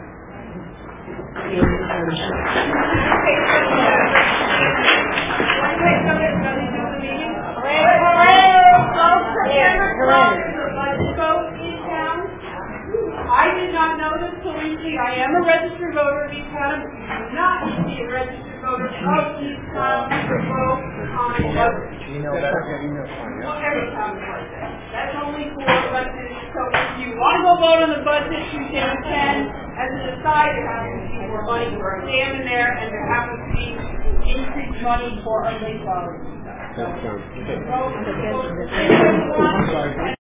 I did not know this till recently. I am a registered voter of East Town. You do not need to be a registered voter of East Town to vote on every town like that. That's only for elected. So if you want to go vote on the budget, you can attend. As an aside, there happens to be more money for a dam in there, and there happens to be increased money for our lake flowers. So, vote.